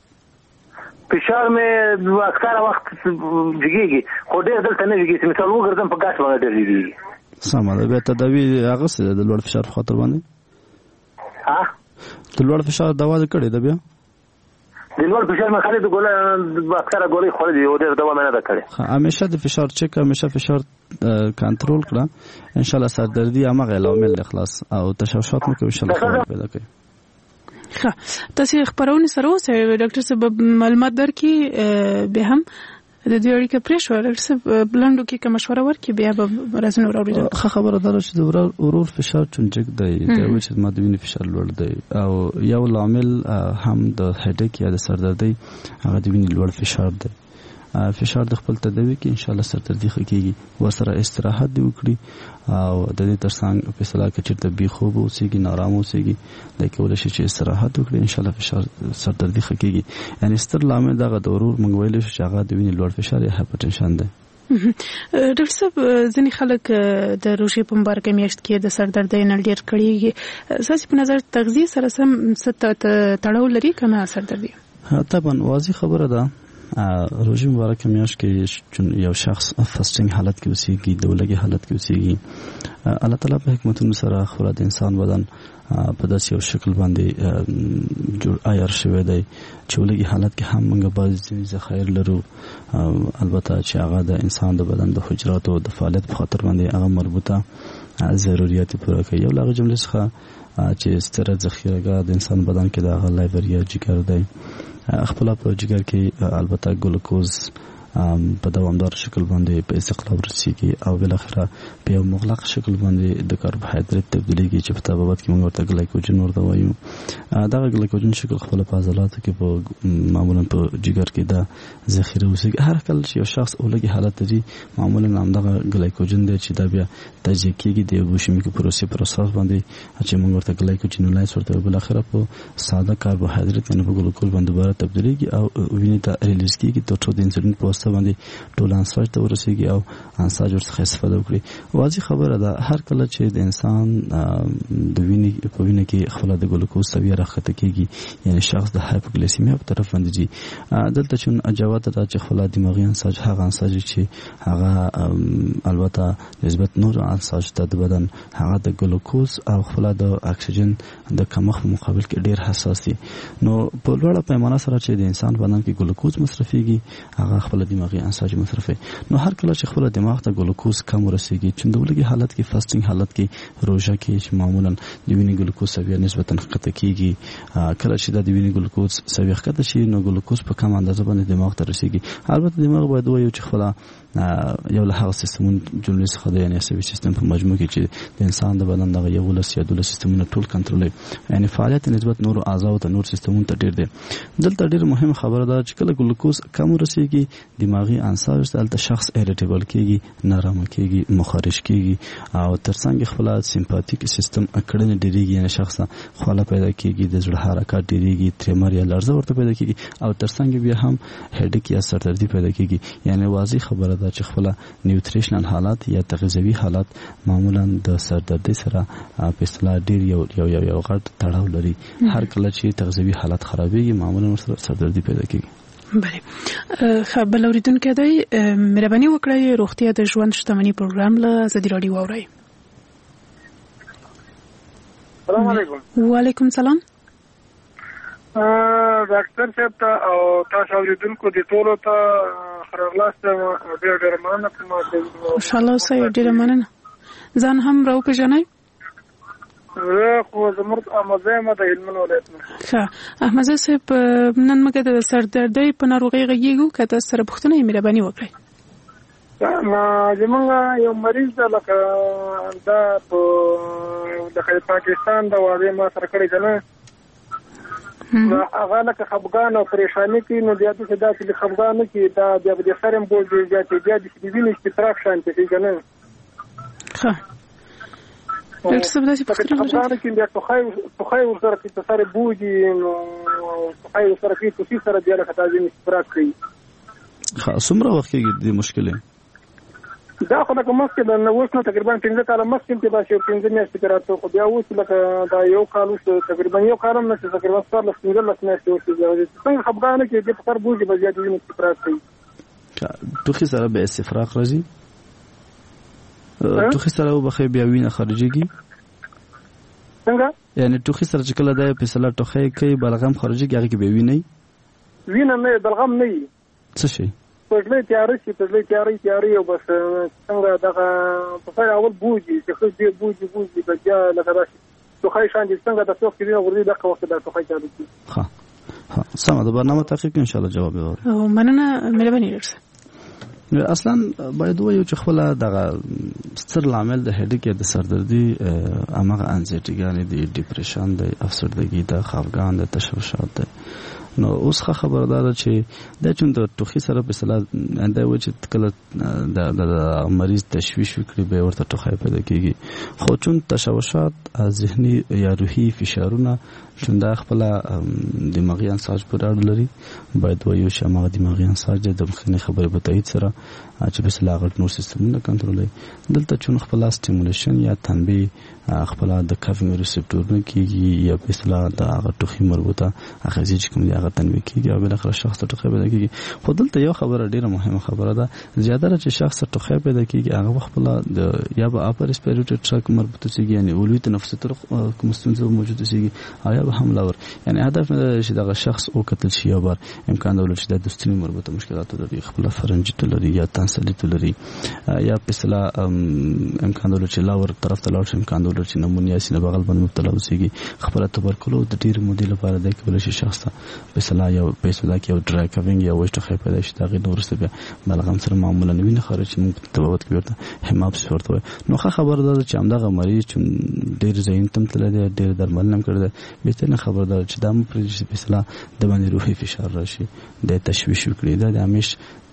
فشار مې اکثر وخت جګیږي خو ډېر دلته نه جګیږي مثال وګرځم په ګاټ باندې ډېر جګیږي. سمه ده بیا تداوی هغه څه د لوړ فشار خاطر باندې ها د لوړ فشار دوا کړې ده بیا د لوړ فشار مې خالي د ګولې اکثر ګولې خوري دی او ډېر دوا مې نه کړې. همیشه د فشار چک همیشه فشار کنټرول کړه ان شاء الله سردردي هغه عوامل اخلاص او تشوشات مې کوي ان شاء الله پیدا کوي. تاسو خبرونه سره اوسه ډاکټر صاحب معلومات درکې به هم د دې اړیکه پرې شو ډاکټر صاحب بلندو کې کوم مشوره ورکړي بیا به راځنه اوریدل. خبره ده چې د ورور فشار چونجک دی د وچ د مادوینې فشار لوړ دی او یو لامل هم د هډیک یا د سردردي هغه د وینې لوړ فشار دی. فشار د خپل تداوی کې ان شاء الله سردردي خکېږي ورسره استراحت دی وکړي او د دې ترڅنګ په صلاح کې چیرته بي خوب اوسېږي نارام اوسېږي لکه ولې چې استراحت وکړي ان شاء الله فشار سردردي خکېږي. یعنی ستر لامل دغه د ورور منګویل شي هغه د وینې لوړ فشار یا هایپرټنشن دی. ډاکټر صاحب ځینې خلک د روژې په مبارکه میاشت کې د سردردۍ نه ډېر کړيږي اساسي په نظر تغذیه سره سم تړاو لري کنه سردردي؟ طبعا واضح خبره ده روژې مبارکه میاشت کې یو شخص فاستینګ حالت کې اوسېږي د ولګي حالت کې اوسېږي الله تعالی په حکمتونو سره خورا د انسان بدن په داسې یو شکل باندې جوړ عیار شوی دی چې ولګي حالت کې هم موږ بعضې ذخایر لرو البته چې هغه د انسان د بدن د حجراتو د فعالیت په خاطر باندې هغه مربوطه ضرورت پوره کوي. یو لاغه جملې څخه چې ستره ذخیره د انسان بدن کې د هغه لیور یا جګر دی خپل په جګر کې البته ګلوکوز په دوامدار شکل باندې په استقلاب رسیږي او بل اخره په یو مغلق شکل باندې د کاربوهایډریټ تبدیلېږي چې په طبابت کې موږ ورته ګلایکوجن ورته وایو. دا ګلایکوجن شکل خپل په عضلاتو کې په معمولا په جګر کې دا ذخیره وسیږي. هر کله چې یو شخص اولګي حالت لري معمولا همدغه ګلایکوجن دی چې دا بیا تجزیه کېږي د بوشمیکي پروسس باندې چې موږ ورته ګلایکوجن ولایس ورته بل اخره په ساده کاربوهایډریټ یعنی په ګلوکوز باندې دوباره تبدیلېږي او وینې ته ریلیز کېږي تر څو د انسولین په واسطه وخت باندې ټول انساج ته ورسیږي او انساج ورڅخه استفاده وکړي. واضح خبره ده هر کله چې د انسان د وینې په وینه کې خپل د ګلوکوز سویه راخته کیږي یعنی شخص د هایپوګلیسیمیا په طرف باندې ځي. دلته چې اجازه ده چې خپل دماغي انساج هغه انساج چې هغه البته نسبت نور انساج ته د بدن هغه د ګلوکوز او خپل د اکسیجن د کمښت په مقابل کې ډیر حساس دي. نو په لوړه پیمانه سره چې د انسان بدن کې ګلوکوز مصرفيږي هغه خپل دماغي انساج مصرفي. نو هر کله چې خپل دماغ ته ګلوکوز کم ورسیږي چې د ولګي حالت کې فاستینګ حالت کې روزه کې چې معمولا د وینې ګلوکوز سویه نسبتا ښکته کیږي. کله چې د وینې ګلوکوز سویه ښکته شي نو ګلوکوز په کم اندازه باندې دماغ ته رسیږي. البته دماغ باید وایو چې خپل یو له هغه سیستمونو جملې څخه دی یعنی عصبي سیستم په مجموع کې چې د انسان د بدن دغه یو لس یا دوله سیستمونه ټول کنټرولوي یعنی فعالیت نسبت نور اعضاء ته نور سیستمونو ته ډیر دی. دلته ډیر مهمه خبره ده چې کله ګلوکوز کم ورسیږي دماغي انساج دلته شخص ایریټیبل کیږي نارامه کیږي مخارج کیږي او ترڅنګ خپل سمپاتیک سیستم اکړنه ډیریږي یعنی شخص خواله پیدا کیږي د زړه حرکت ډیریږي تریمر یا لړزه ورته پیدا کیږي او ترڅنګ بیا هم هډیک یا سردردي پیدا کیږي. یعنی واضح خبره دا چې خپل نیوتریشنل حالات یا تغذیوي حالات معمولا د سردردي سره په اصطلاح ډیر یو غټ تړاو لري. هر کله چې تغذیوي حالات خرابېږي معمولا ورسره سردردي پیدا کیږي. بله خبر اوریدونکو دی مهرباني وکړئ روغتیا د ژوند شتمنۍ پروګرام له ازادي راډیو واورئ. السلام علیکم. وعلیکم سلام. ډاکټر صاحب ته او تاسو اوریدونکو د ټولو ته خرغلاست ډېر مننه کوم. ان شاء الله سې ډېر مننه. ځان هم راو پېژنئ؟ زه خو زموږ احمدزی ما د هلمند ولایت نه. ښه احمدزی صاحب نن موږ د سردردۍ په ناروغۍ غږیږو که تاسو سره پوښتنه یې مهرباني وکړئ. زمونږ یو مریض ده لکه دا په پاکستان د واده ما سره کړی که نه هغه لکه خفګان او پریشاني کوي نو بیا داسې دا چې خفګان نه کوي دا بیا به د سر هم بوج بیا چې د وینې اشتراک شانتې کوي که نه ښه ډاکټر صاحب داسې پوښتنه لرئ خفګان کوي بیا ټوخی ورسره کوي په سر بوجي نو ټوخی ورسره کوي ټوخي سره بیا لکه دا وینې اشتراک کوي. ښه څومره وخت کېږي دې مشکل دا خو لکه مخکې د اوس نه تقریبا 15 کاله مخکې چې دا چې 15 میاشتې کې راته خو بیا اوس لکه دا یو کال اوس تقریبا یو کال هم نه چې تقریبا 15 میاشتې اوس څنګه خفګان کې د پر بوجي به زیات وینې استفراغ کوي. ټوخي سره به استفراغ راځي ټوخي سره وبخې بیا وینه خارجيږي څنګه یعنی ټوخي سره چې کله د پسله ټوخي کوي بلغم خارجيږي هغه کې به وینه نه بلغم نه څه شي پزله تیاری او بس څنګه دغه په سره اول بوجي چې خو دې بوجي بیا لکه راشي توخی شان دي څنګه د څوک کې ورې دغه وخت د توخی چالو کی. ها سم ده برنامه تحقیق ان شاء الله جواب ورکړي. او مننه مهرباني وکړئ. اصلا باید وایو چې خپل دغه ستر عامل د هډیک یا د سردردي امغه انزایټي یعنی د ډیپریشن د افسردګي د خفګان د تشویشات نو اوس خبردار چې د چون د ټوخي سره په اصطلاح دا و چې کله د مریض تشویش وکړي به ورته ټوخی پیدا کیږي خو چون تشوشات ذهني یا روحي فشارونه چون دا خپل دماغي انساج پر اړه لري باید وایو چې هغه دماغي انساج د مخکنی خبرې په تایید سره چې په اصطلاح غټ نور سیستمونه کنټرولوي دلته چون خپل سټیمولیشن یا تنبیه خپل د کافین ریسپټورونه کیږي یا په اصطلاح د هغه ټوخي مربوطه اخیزي چې کوم دی هغه تنبیه کیږي او بل اخر شخص ته ټوخی پیدا کیږي خو دلته یو خبره ډیره مهمه خبره ده زیاتره چې شخص ته ټوخی پیدا کیږي هغه خپل د یا به اپر ریسپیریټری ټرک مربوطه سیږي یعنی اولوی تنفسي تر کوم ستونزه موجوده سیږي او یا به هم لور یعنی هدف نه چې دغه شخص او قتل شي یا بار امکان درلود چې د دوستۍ مربوطه مشکلات لري خپل فرنجیت لري یا تنسلیت لري یا په اصطلاح امکان درلود چې لاور طرف ته لاړ شي امکان درلود چې نمونیا سینه بغل باندې مبتلا وسیږي خپل تبرکلوز د ډیر مودې لپاره د کول شي شخص ته په اصطلاح یو په اصطلاح کې یو ډرای کوینګ یا وښته خې پیدا شي دغه نور څه بیا بلغم سره معمولا وینه خارج موږ تبوت کې ورته هماپس ورته نو خبر ده چې همدغه مریض چې ډیر زین تم تل دی ډیر درمل نم کړی به ته خبر ده چې د مو پر په اصطلاح د باندې روحي فشار راشي د تشویش وکړي د همیش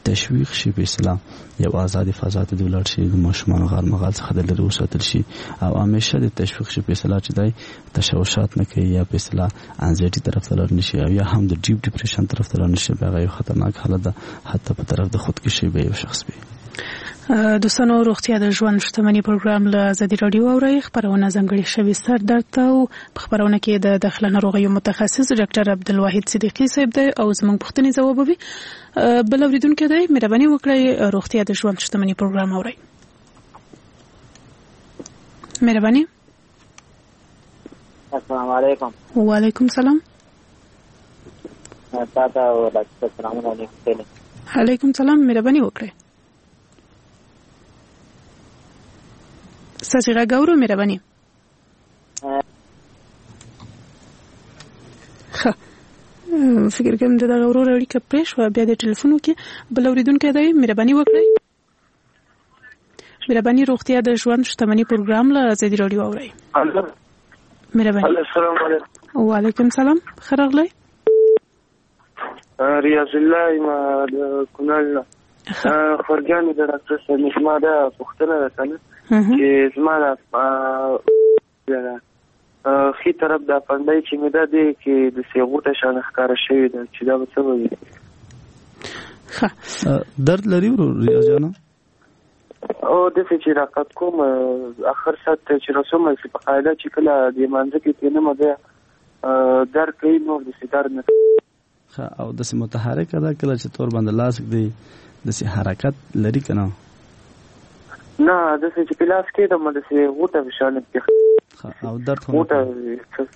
تشویق شي په اصطلاح یو آزاد فضا ته د ولر شي د ماشومان غار مغال څخه د لري وساتل شي او همیشه د تشویق شي په اصطلاح چې دای تشوشات نه کوي یا په اصطلاح انزایټي طرف ته لار نشي او یا هم د ډیپ ډیپریشن طرف ته لار نشي بغیر یو خطرناک حالت ده حتی په طرف د خودکشي به یو شخص وي. دوستانو روغتیا د ژوند شتمنۍ پروګرام له ازادي رادیو اوري خبرونه ځانګړي شوی سر درد او په خبرونه کې د داخله ناروغیو متخصص ډاکټر عبدالواحد صدیقی صاحب دی او زموږ پوښتنې ځوابوي. بل اوریدونکو دی مهرباني وکړئ روغتیا د ژوند شتمنۍ پروګرام اوري. مهرباني. السلام علیکم. وعلیکم السلام. تاسو ډاکټر سلام علیکم. علیکم السلام. مهرباني وکړئ. ساسي غاورو مهرباني. فکر کوم د غاورو اړیکه پېښه بیا د ټلیفون کې بل اوریدونکو دی مهرباني وکړئ. مهرباني روغتیا د ژوند شتمنۍ پروګرام له ازادي رادیو اوري. مهرباني. السلام علیکم. وعلیکم السلام. خراغلی. ریاض الله ما د کونړ خورګان د ډاکټر صاحب ما دا پوښتنه وکړه چې زما د خي طرف د پندای چې مې دا دی کې د سیغوټه شان ښکارا شوی ده چې دا به څه وي. ښه درد لري ریاضیانو او د چې راکات کوم اخر سات چې رسوم چې په قاعده چې کله د مانځ کې تنه مده در کوي نو د سیدار نه ښه او د متحرک ده کله چې تور باندې لاس دی د سي حرکت لري کنه نه د چې پلاس کې د مده غوټه بشانه کې او درد غوټه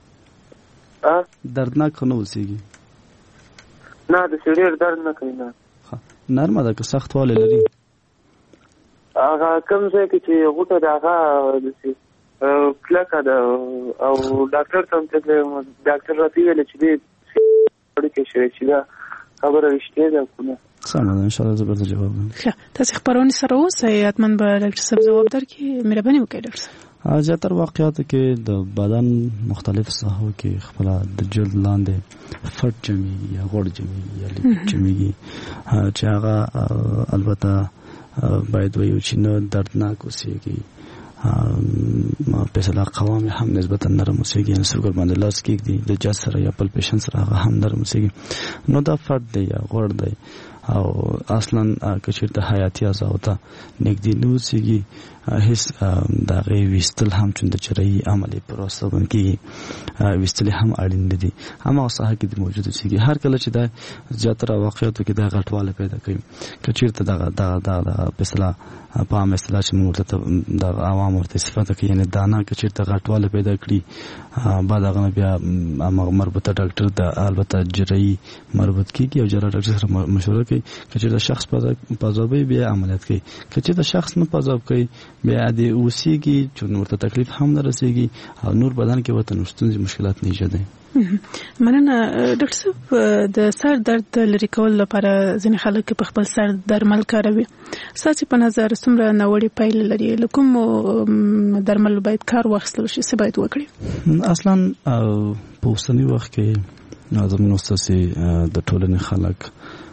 دردناک نه وسیږي نه د سړي درد نه کوي نه نرمه ده که سخت واله لري هغه کوم ځای کې چې غوټه ده هغه د کلکه ده او ډاکټر ته ډاکټر راته ویل چې دې اړیکه شوی چې دا خبره رښتیا ده کنه سمه ده ان شاء الله زبرده جواب ښه تاسو خبرونه سره اوسئ حتمن به ډاکټر صاحب جواب درکړي. مهرباني وکړئ ډاکټر صاحب. زیاتره واقعاتو کې د بدن مختلف ساحو کې خپل د جلد لاندې فټ جمعي یا غوړ جمعي یا لیک جمعي چې هغه البته باید ویو چې نه دردناک اوسېږي په اصطلاح قوام هم نسبتا نرم اوسېږي یعنې سوګر باندې لاس کېږدي د جاز سره یا پلپیشن سره هغه هم نرم اوسېږي نو دا فټ دی یا غوړ دی او اصلا که چېرته حیاتي اعضاو ته نږدې نه اوسېږي هیڅ د هغې ویستل هم چون د چرایي عملي پروسه ګڼل کېږي ویستل هم اړین نه دي هماغه ساحه کې د موجود اوسېږي هر کله چې دا زیاتره واقعیتو کې دا غټوالی پیدا کوي که چېرته دغه په اصطلاح په عامه اصطلاح چې موږ ورته د عوام ورته صفته کوي یعنې دانه که چېرته غټوالی پیدا کړي بعد هغه نه بیا مربوطه ډاکټر د البته جرایي مربوط کېږي او جراح ډاکټر سره مشوره کوي که چېرته شخص پازابوي بیا عملیات کوي که چېرته شخص نه پازاب کوي بیا د اوسېږي چې ورته تکلیف هم نه رسېږي او نور بدن کې ورته نور ستونزې مشکلات نه ایجادوي. مننه ډاکټر صاحب. د سر درد لرې کولو لپاره ځینې خلک په خپل سر درمل کاروي. ستاسو په نظر څومره ناوړه پایلې لري؟ له کوم درمل باید کار واخیستل شي؟ څه باید وکړي؟ اصلا په اوسني وخت کې زموږ ستاسې د ټولنې خلک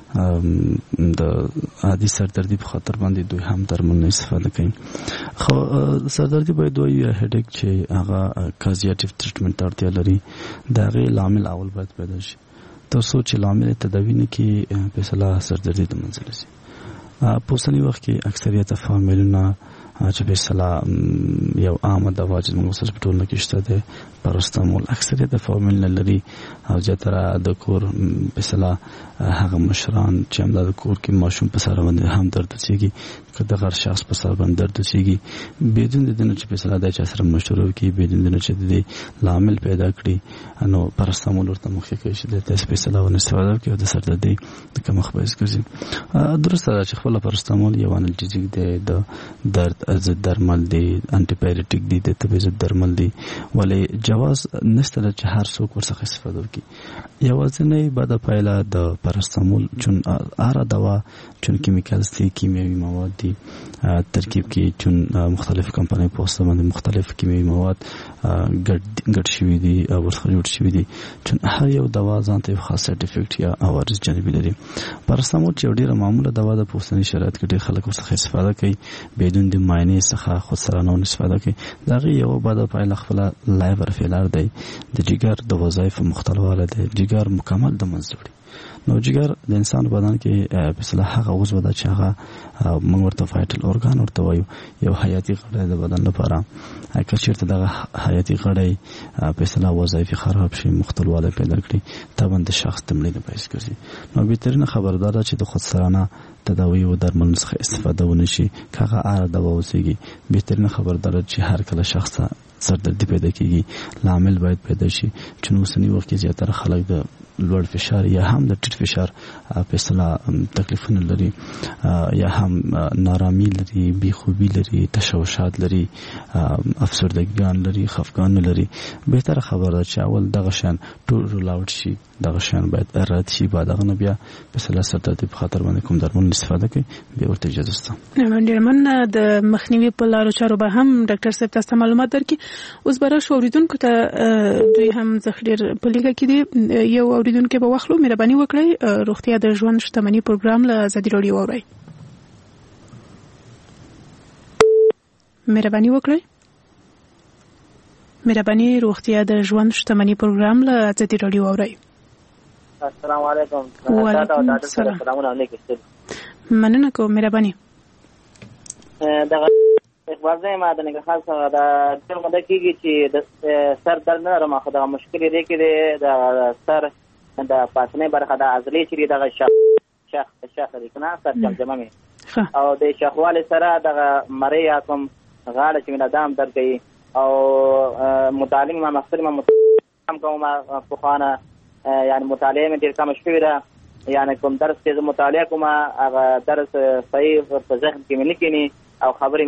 د عادي سردردي په خاطر باندې دوی هم درمل نه استفاده کوي. خو سردردي باید دوی یا هډیک چې هغه کازیاتیو ټریټمنټ ته اړتیا لري د هغې لامل اول باید پیدا شي تر څو چې لامل تداوي نه کړي په اصطلاح سردردي د منځه راسي. په اوسني وخت کې اکثریت فامیلونه چې په اصطلاح یو عامه دوا چې موږ سره په ټولنه کې شته دی پاراسټامول اکثریت فامیل نه لري او زیاتره د کور په اصطلاح هغه مشران چې هم د کور کې ماشوم په سر باندې هم درد اوسېږي که د غیر شخص په سر باندې درد اوسېږي بدون د دې نه چې په اصطلاح د چا سره مشوره وکړي بدون د نه چې د دې لامل پیدا کړي نو پاراسټامول ورته مخکې کوي چې د تاسو په اصطلاح ونه استفاده وکړي او د سردردي د کمښت باعث ګرځي. درسته ده چې خپله پاراسټامول یو انالجیک دی د درد ضد درمل دی انټي پایریټیک دی د تبې ضد درمل دی ولې جواز نشته چې هر څوک ورڅخه استفاده وکړي. یوازینۍ بده پایله د پاراسټامول چون هر دوا چون کیمیکلز دي کیمیاوي مواد دي ترکیب کې چون مختلف کمپنۍ په واسطه باندې مختلف کیمیاوي مواد ګډ شوي دي او ورڅخه جوړ شوي دي چې هر یو دوا ځان ته خاص سایډ افیکټ یا عوارض جانبي لري. پاراسټامول چې ډیره معموله دوا ده په اوسني شرایط کې ډېر خلک ورڅخه استفاده کوي بدون د معاینې څخه خودسرانه استفاده کوي. دا یو بعد پایله خپل لایور فیلر دی د جګر د وظایف مختلواله دی. جګر مکمل د منځ نو جګر د انسان بدن کې په اصطلاح هغه عضو ده چې هغه موږ ورته وایټل اورګان ورته وایو یو حیاتي غړی د بدن لپاره. که چېرته دغه حیاتي غړی په اصطلاح وظایف خراب شي مختلواله پیدا کړي طبعا د شخص د مړینې باعث ګرځي. نو بهترینه خبردار ده چې د خودسرانه تداوی او درملنې څخه استفاده ونه شي. که هغه اړه دوا اوسېږي بهترینه خبردار ده چې هر کله شخص سردردي پیدا کیږي لامل باید پیدا شي چې نو اوسني وخت کې زیاتره خلک د لوړ فشار یا هم د ټیټ فشار په اصطلاح تکلیفونه لري یا هم نارامي لري بیخوبي لري تشوشات لري افسردګان لري خفګان لري. بهتره خبره ده چې اول دغه شان ټول لاوډ شي دغه شان باید رد شي بعد دغه بیا په اصطلاح سردردي په خاطر باندې کوم درمل استفاده کوي بیا ورته اجازه شته. ډېر من د مخنیوي په لارو چارو به هم ډاکټر صاحب تاسو معلومات درکړي. اوس به راشو اوریدونکو ته دوی هم ذخیره په لیګه کې دي. یو اوریدونکو به واخلو. مهرباني وکړئ روغتیا د ژوند شتمنۍ پروګرام له ازادي راډیو واورئ. مهرباني وکړئ. مهرباني روغتیا د ژوند شتمنۍ پروګرام له ازادي راډیو واورئ. السلام علیکم. وعلیکم السلام. مننه کوم. مهرباني. دغه اخبار ما د نګهال څخه د ټول مده کېږي چې د سر درد نه لرم خو د مشکل دی کې د سر د پاسنۍ برخه د عضلې چې دغه شاخ دی کنه سر جمجمه می او د شاخوالي سره دغه مری یا کوم غاړه چې مدام درد کوي او مطالعه ما مخکې ما کوم په خانه یعنی مطالعه مې ډېر کم شوې ده. یعنی کوم درس چې مطالعه کوم هغه درس صحیح په ذهن کې مې نه کېني او خبرې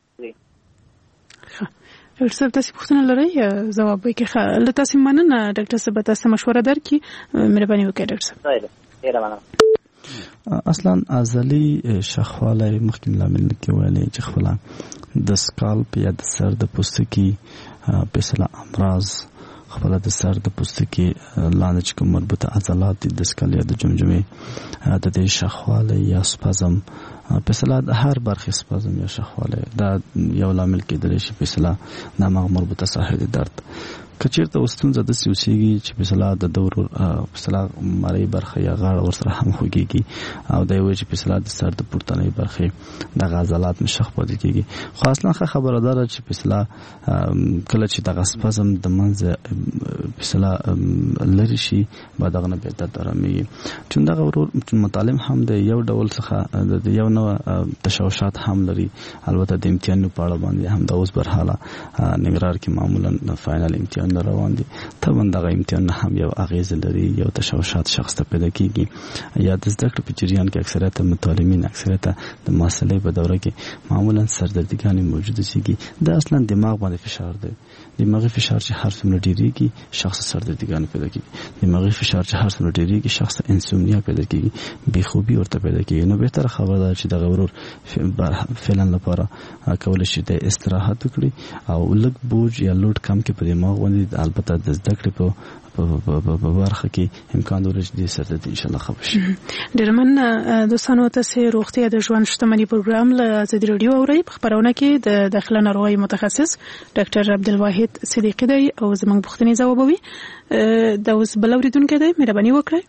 ډاکټر صاحب تاسو پوښتنه لرئ ځواب وکړئ. له تاسو مننه ډاکټر صاحب تاسو مشوره درکړي. مهرباني وکړئ ډاکټر صاحب. ډیره مننه. اصلا عضلي شاخواله مخکې لامل کې ویلې چې خپل د سکالپ یا د سر د پوستکي په اصطلاح امراض خپل د سر د پوستکي لاندې چې کوم مربوطه عضلات د سکل یا د جمجمې د دې شاخواله یا سپازم په اصطلاح د هر برخې سپازم یا شاخواله دا یو لامل کېدلی شي په اصطلاح د هغه مربوطه ساحې د درد. که چېرته ستونزه داسې اوسېږي چې په اصطلاح د دور په اصطلاح مرۍ برخه یا غاړه ورسره هم خوږېږي او دا یو چې په اصطلاح د سر د پورتنۍ برخې دغه عضلات مشخ پاتې کېږي خو اصلا ښه خبره ده چې په اصطلاح کله چې دغه سپازم د منځه په اصطلاح لرې شي بعد دغه نه بیا درد ارامېږي. چون دغه ورور مطالم هم د یو ډول څخه د یو نوع تشوشات هم لري. البته د امتحانونو په اړه باندې هم د اوس برحاله ننګرهار کې معمولا فاینل امتحان روان دي طبعا دغه امتحان هم یو اغیز لري یو تشوشات شخص ته پیدا کیږي یا د زده کړې په جریان کې اکثریت متعلمین اکثریت د محصلې په دوره کې معمولا سردردګانې موجوده شي. دا اصلا دماغ باندې فشار دی. دماغي فشار چې هر څومره ډیریږي شخص سردردګانې پیدا کیږي. دماغي فشار چې هر څومره ډیریږي شخص انسومنیا پیدا کیږي بیخوبي ورته پیدا کیږي. نو بهتره خبره ده چې دغه ورور فعلا لپاره کولای شي د استراحت وکړي او لږ بوج یا لوډ کم کې په دماغ باندې البته د زده کړې په برخه کې امکان لري چې د سردردي ان شاء الله خبر شي. ډېر مننه دوستانو تاسو روغتیا د ژوند شتمنۍ پروګرام له ازادي راډیو اورئ. په خبرونه کې د داخله ناروغي متخصص ډاکټر عبدالواحد صدیقی دی او زموږ پوښتنې ځوابوي. دا اوس بل اوریدونکی دی. مهرباني وکړئ.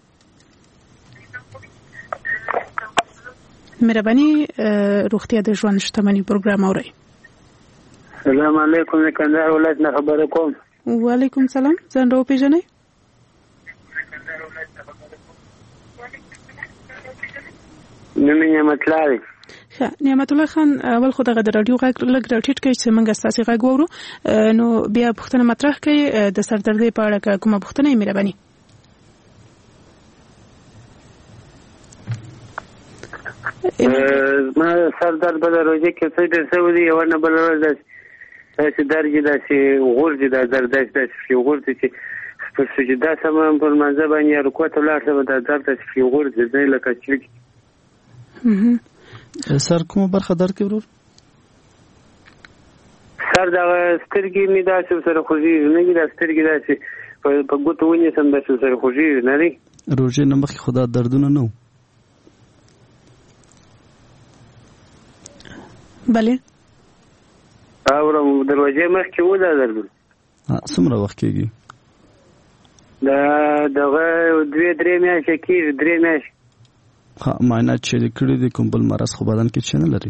مهرباني روغتیا د ژوند شتمنۍ پروګرام اورئ. السلام علیکم. د کندهار ولایت نه خبره کوم. وعلیکم سلام. ځان راو پیژنئ؟ نوم یې نعمت الله دی. نعمت الله خان اول خو دغه د رادیو غږ لږ راټیټ کړئ چې موږ ستاسو غږ واورو. نو بیا پوښتنه مطرح کړئ د سردردۍ په اړه کومه پوښتنه یې مهرباني. ما سر درد بل روزه کې څه ډېر څه ودی یو نه بل ورځ داسې درجې داسې غورځي دا درد داسې غورځي چې په سجده سم په منځ باندې رکوع ته لاړ شم دا درد داسې غورځي دی لکه چې سر کومه برخه درد کوي ورور؟ سر دا سترګې مې داسې سره خوږېږي نه دي، دا سترګې داسې په ګوتو ونیسم داسې سره خوږېږي نه دي. روژې نه مخکې خو دا دردونه نه وو؟ بله اورم د روژې مخکې وو دا دردونه. څومره وخت کېږي؟ دا دغه 2-3 میاشتې کېږي، 3 میاشتې. معاینات چې کړي دي کوم بل مرض خو بدن کې چې نه لري؟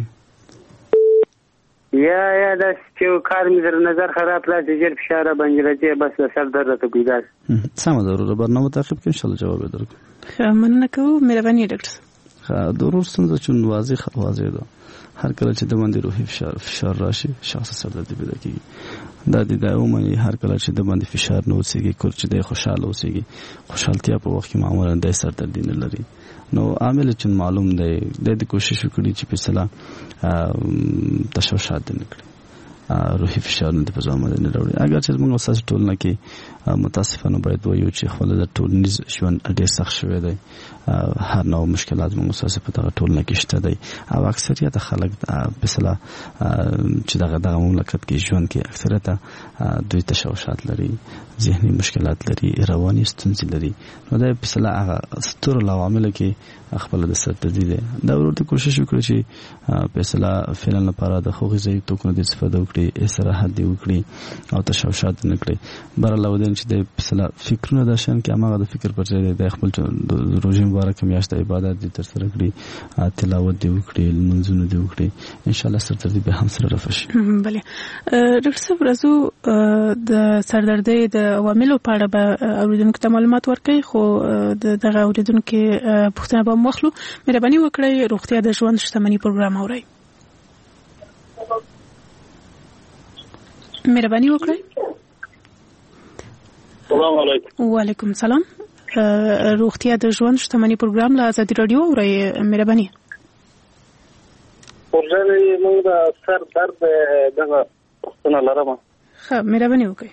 یا داسې چې کار مې در نظر خراب لاس ژر فشار باندې راځي، بس د سر درد ته پیدا شي. سمه ده وروره، برنامه تعقیب کړئ انشاءالله جواب یې درکړو. مننه کوو، مهرباني ډاکټر صاحب. د ورور ستونزه چې واضح ده، هر کله چې د باندې روحي فشار راشي شخص سر درد پیدا کېږي. دا د عمومي هر کله چې د باندې فشار نه اوسېږي، کور چې د خوشاله اوسېږي، خوشحالتیا په وخت کې معمولا د سر درد نه لري. نو عامل چې معلوم دی د کوشش وکړي چې په صلاح تشوشات نه کړي، روحي فشار نه په ځان باندې نه راوړي. اگر چې موږ اساس ټولنه کې متاسفانه باید وایو چې خپل د ټولنیز ژوند ډېر سخت شوی دی، هر نوع مشکلات موږ اساس په دغه ټولنه کې شته دی، او اکثریت خلک په صلاح چې دغه مملکت کې ژوند کې اکثریت دوی تشوشات لري، ذهني مشکلات لري، رواني ستونزې لري. نو دا په صلاح هغه ستر عوامل کې خپل د سر درد دی. دا ورته کوشش وکړي چې په صلاح فعلا لپاره د غذایي توکو د استفاده وکړي، استراحت دی وکړي او تشوشات نه کړي. بر الله ودین چې د په صلاح فکرونه د شان کې هغه د فکر پر ځای د خپل روزي مبارک میاشت عبادت دي تر سره کړي، تلاوت دی وکړي، منځونه دی وکړي، ان شاء الله سر درد به هم سره رفع شي. بله ډاکټر صاحب، راځو د سر درد د عواملو په اړه به اوریدونکو ته معلومات ورکړي، خو دغه اوریدونکو پوښتنه به مخلو. مهرباني وکړئ روغتیا د ژوند شتمنۍ پروګرام اورئ. مهرباني وکړئ. السلام علیکم. وعلیکم السلام. روغتیا د ژوند شتمنۍ پروګرام له ازادي رادیو اورئ. مهرباني. ورځې موږ د سر درد دغه پوښتنه لرم. ښه، مهرباني وکړئ.